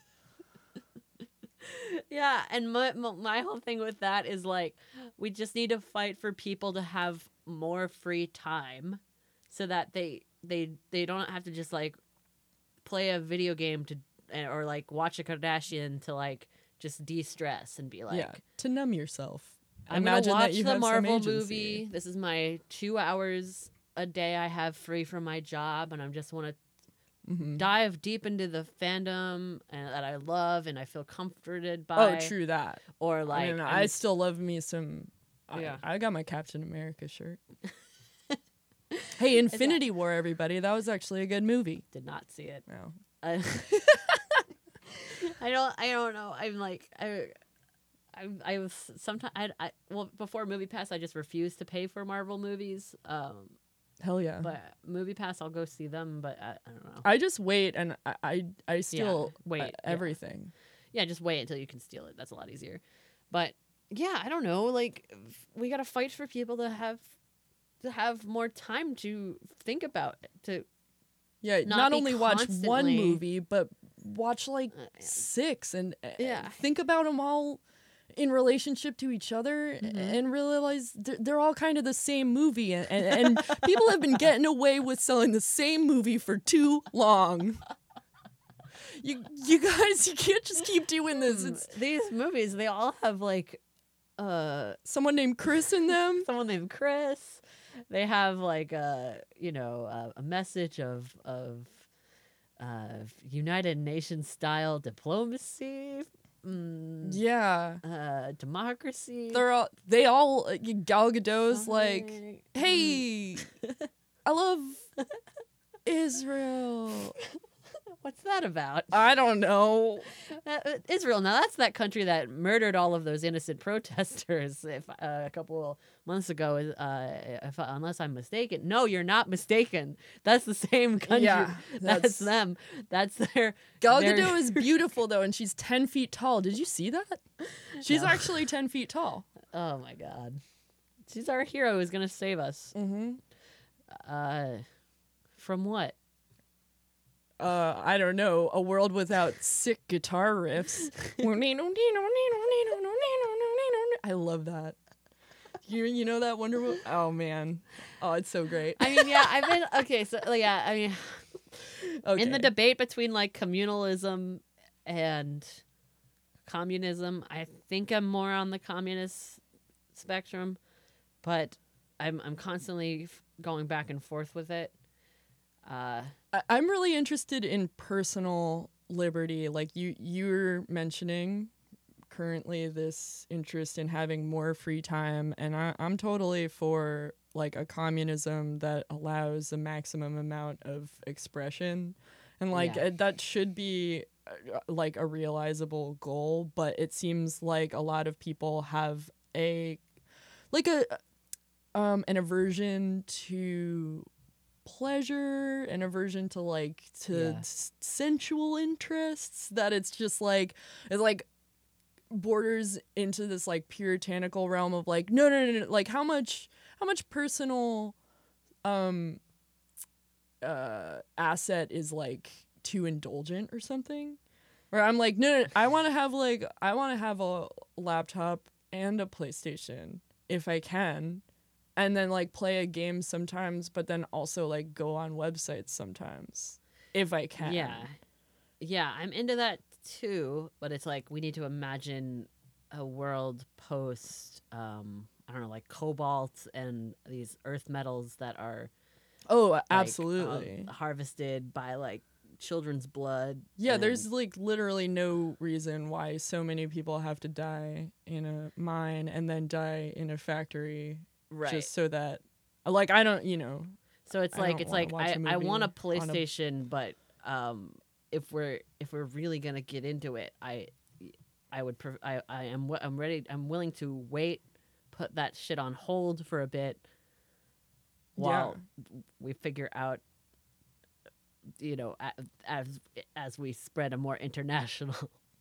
Yeah, and my whole thing with that is like, we just need to fight for people to have more free time, so that they don't have to just like play a video game or like watch a Kardashian to like just de-stress and be like, to numb yourself. I'm gonna watch the Marvel movie. This is my 2 hours a day I have free from my job, and I just want to dive deep into the fandom that I love and I feel comforted by. Oh, true that. Or like, I still love me some. I got my Captain America shirt. Hey, Infinity War, everybody! That was actually a good movie. Did not see it. No. I don't know. I'm like I was sometimes well, before MoviePass I just refused to pay for Marvel movies. Hell yeah. But MoviePass, I'll go see them, but I don't know. I just wait, and I steal wait everything. Yeah, just wait until you can steal it. That's a lot easier. But yeah, I don't know. Like, we gotta fight for people to have more time to think about it, not only watch one movie, but watch like 6 and think about them all in relationship to each other, and realize they're all kind of the same movie, and people have been getting away with selling the same movie for too long. You guys, you can't just keep doing this. These movies, they all have like someone named Chris in them. Someone named Chris. They have like a message of United Nations style diplomacy. Democracy. They all Gal Gadot's like, hey, I love Israel. What's that about? I don't know. Israel. Now that's that country that murdered all of those innocent protesters a couple months ago. Unless I'm mistaken. No, you're not mistaken. That's the same country. Yeah, that's them. That's their. Gal Gadot is beautiful though, and she's 10 feet tall. Did you see that? She's actually 10 feet tall. Oh my god. She's our hero who's gonna save us. From what? I don't know, a world without sick guitar riffs. I love that. You know that Wonder Woman? Oh man, oh it's so great. I mean, yeah, I've been okay. So yeah, I mean, in the debate between like communalism and communism, I think I'm more on the communist spectrum, but I'm constantly going back and forth with it. I'm really interested in personal liberty. Like you're mentioning currently this interest in having more free time, and I'm totally for like a communism that allows the maximum amount of expression, and like that should be like a realizable goal. But it seems like a lot of people have an aversion to pleasure, an aversion to sensual interests, that it's just like it like borders into this like puritanical realm of like no, like how much personal asset is like too indulgent or something, where I'm like no, I want to have a laptop and a PlayStation if I can, and then like play a game sometimes, but then also like go on websites sometimes if I can. Yeah, I'm into that too, but it's like we need to imagine a world post I don't know, like cobalt and these earth metals that are absolutely harvested by like children's blood. Yeah, there's like literally no reason why so many people have to die in a mine and then die in a factory. Right. Just so that, like, I don't, So it's like I want a PlayStation, but if we're really gonna get into it, I'm willing to wait, put that shit on hold for a bit, while we figure out, as we spread a more international,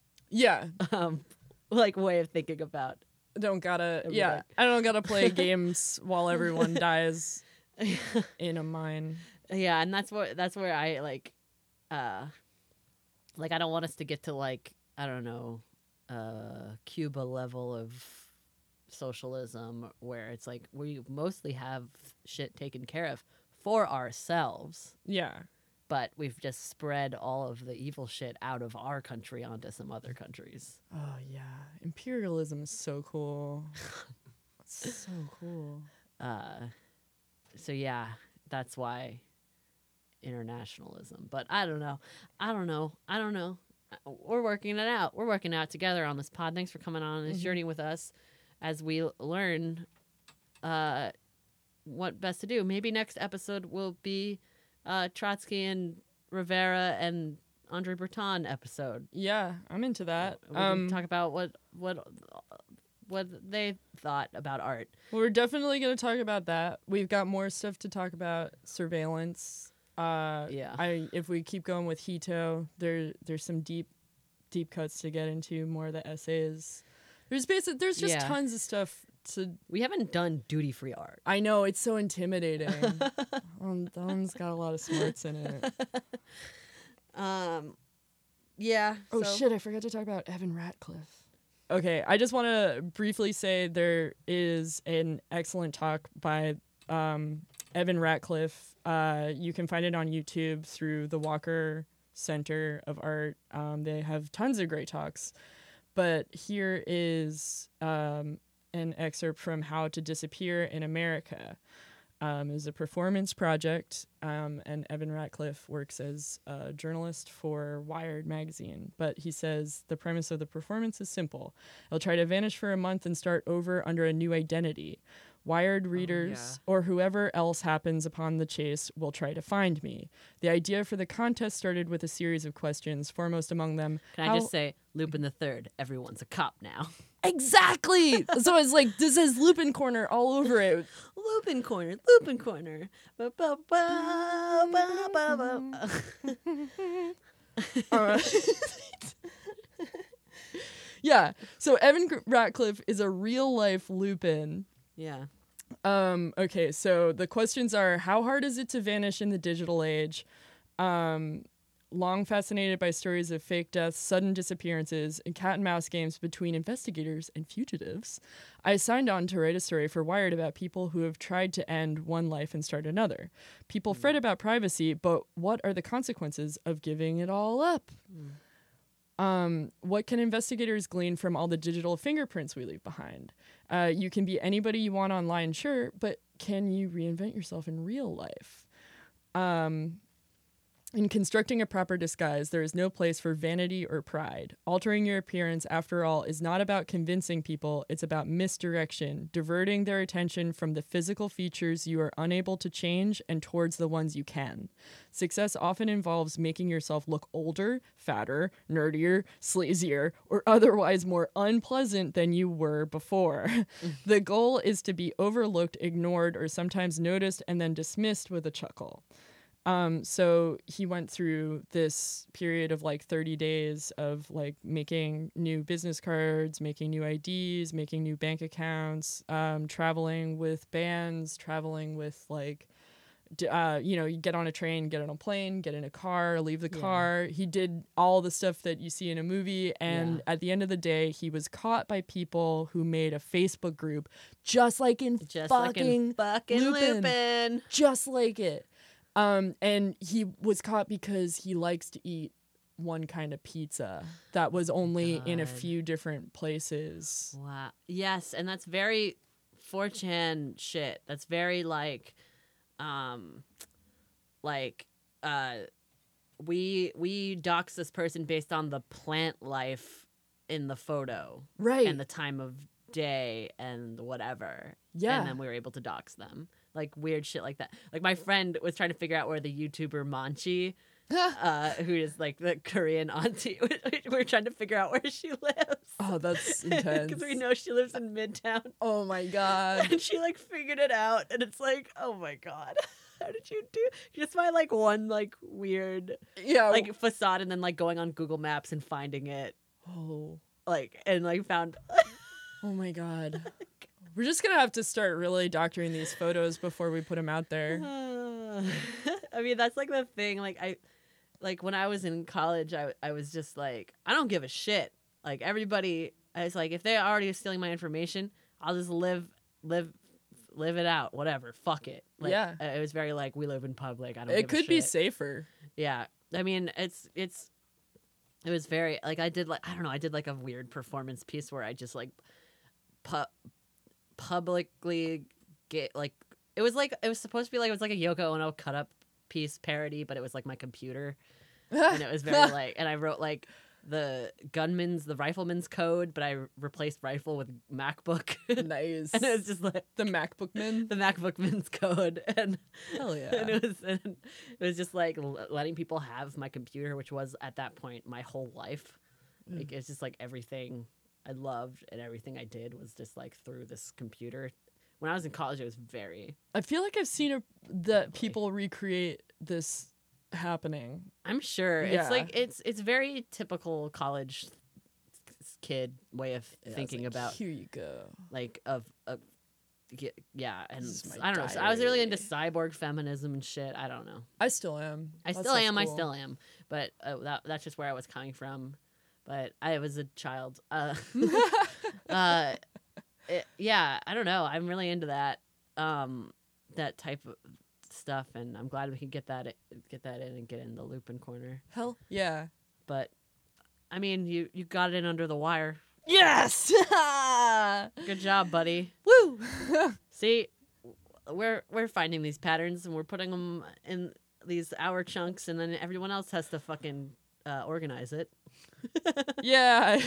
like way of thinking about. I don't gotta play games while everyone dies in a mine. Yeah, and that's where I like like I don't want us to get to like, I don't know, Cuba level of socialism where it's like we mostly have shit taken care of for ourselves. Yeah. But we've just spread all of the evil shit out of our country onto some other countries. Oh, yeah. Imperialism is so cool. So cool. So, yeah, that's why internationalism. But I don't know. We're working it out. We're working it out together on this pod. Thanks for coming on this journey with us as we learn what best to do. Maybe next episode will be Trotsky and Rivera and Andre Breton episode. Yeah, I'm into that. We can talk about what they thought about art. We're definitely going to talk about that. We've got more stuff to talk about. Surveillance. If we keep going with Hito, there's some deep cuts to get into. More of the essays. There's just tons of stuff. We haven't done duty-free art. I know, it's so intimidating. That one's got a lot of smarts in it. Yeah. Oh, shit, I forgot to talk about Evan Ratcliffe. Okay, I just want to briefly say there is an excellent talk by Evan Ratcliffe. You can find it on YouTube through the Walker Center of Art. They have tons of great talks. But here is an excerpt from How to Disappear in America. It was a performance project, and Evan Ratcliffe works as a journalist for Wired magazine. But he says the premise of the performance is simple. I'll try to vanish for a month and start over under a new identity. Wired readers or whoever else happens upon the chase will try to find me. The idea for the contest started with a series of questions, foremost among them. Can I just say, Lupin the Third, everyone's a cop now. Exactly! So it's like, this is Lupin Corner all over it. Lupin Corner. Ba, ba, ba, ba, ba, ba. Yeah, so Evan Ratcliffe is a real-life Lupin. Yeah. Okay, so the questions are, how hard is it to vanish in the digital age? Long fascinated by stories of fake deaths, sudden disappearances, and cat and mouse games between investigators and fugitives, I signed on to write a story for Wired about people who have tried to end one life and start another. People fret about privacy, but what are the consequences of giving it all up? What can investigators glean from all the digital fingerprints we leave behind? You can be anybody you want online, sure, but can you reinvent yourself in real life? In constructing a proper disguise, there is no place for vanity or pride. Altering your appearance, after all, is not about convincing people, it's about misdirection, diverting their attention from the physical features you are unable to change and towards the ones you can. Success often involves making yourself look older, fatter, nerdier, sleazier, or otherwise more unpleasant than you were before. The goal is to be overlooked, ignored, or sometimes noticed and then dismissed with a chuckle. So he went through this period of like 30 days of like making new business cards, making new IDs, making new bank accounts, traveling with bands, traveling with like, you get on a train, get on a plane, get in a car, leave the car. He did all the stuff that you see in a movie. And at the end of the day, he was caught by people who made a Facebook group just like in fucking Lupin. Just like it. And he was caught because he likes to eat one kind of pizza that was only in a few different places. Wow. Yes, and that's very 4chan shit. That's very like we dox this person based on the plant life in the photo. Right. And the time of day and whatever. Yeah. And then we were able to dox them. Like weird shit like that. Like my friend was trying to figure out where the YouTuber Manchi, who is like the Korean auntie, we're trying to figure out where she lives. Oh, that's intense. Because we know she lives in Midtown. Oh my God. And she like figured it out, and it's like, oh my God. How did you do? Just by like one like weird like facade, and then like going on Google Maps and finding it. Oh. Like and like found. Oh my God. We're just gonna have to start really doctoring these photos before we put them out there. I mean, that's like the thing. Like like when I was in college, I was just like, I don't give a shit. Like everybody, I was like, if they're already stealing my information, I'll just live it out. Whatever. Fuck it. Like, yeah. It was very like, we live in public. I don't. It could be safer. Yeah. I mean, it was very like I did like a weird performance piece where I just like publicly get like it was supposed to be like it was like a Yoko Ono cut up piece parody, but it was like my computer, and it was very like, and I wrote like the rifleman's code, but I replaced rifle with MacBook. Nice. And it was just like the MacBookman's code, and hell yeah. And it was just like letting people have my computer, which was at that point my whole life. Like it's just like everything I loved and everything I did was just like through this computer. When I was in college, it was very. I feel like I've seen that people recreate this happening. I'm sure. Yeah. It's like it's very typical college kid way of thinking like, about. Here you go. Like and I don't know. So I was really into cyborg feminism and shit. I don't know. I still am. I still am. But that's just where I was coming from. But I was a child. Yeah, I don't know. I'm really into that type of stuff, and I'm glad we could get that in and get in the Lupin corner. Hell yeah! But I mean, you got it in under the wire. Yes. Good job, buddy. Woo. See, we're finding these patterns and we're putting them in these hour chunks, and then everyone else has to fucking organize it. Yeah.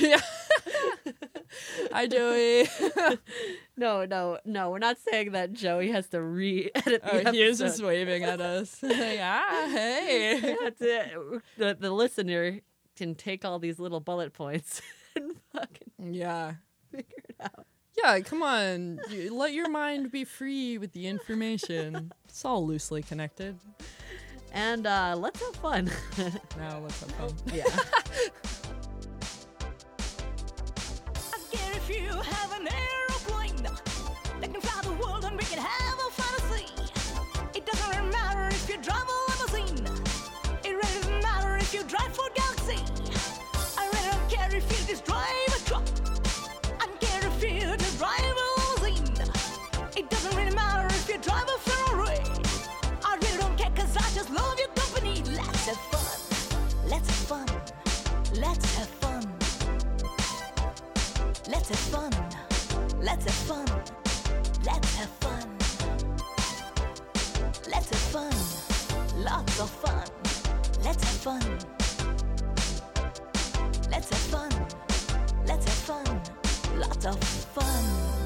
Hi, Joey. No, we're not saying that Joey has to re-edit the episode. He is just waving at us. Like, hey. The listener can take all these little bullet points and fucking figure it out. Yeah, come on. Let your mind be free with the information. It's all loosely connected. And let's have fun. Now let's have fun. Yeah. You have an aeroplane that can fly the world and we can have a fantasy. It doesn't really matter if you drive a limousine. It really doesn't matter if you drive for Galaxy. I really don't care if you just drive a truck. I don't care if you just drive a limousine. It doesn't really matter if you drive a Ferrari. I really don't care cause I just love your company. Let's have fun. Let's have fun. Let's have fun. Let's have fun. Let's have fun. Let's have fun. Let's have fun. Lots of fun. Let's have fun. Let's have fun. Let's have fun. Lots of fun.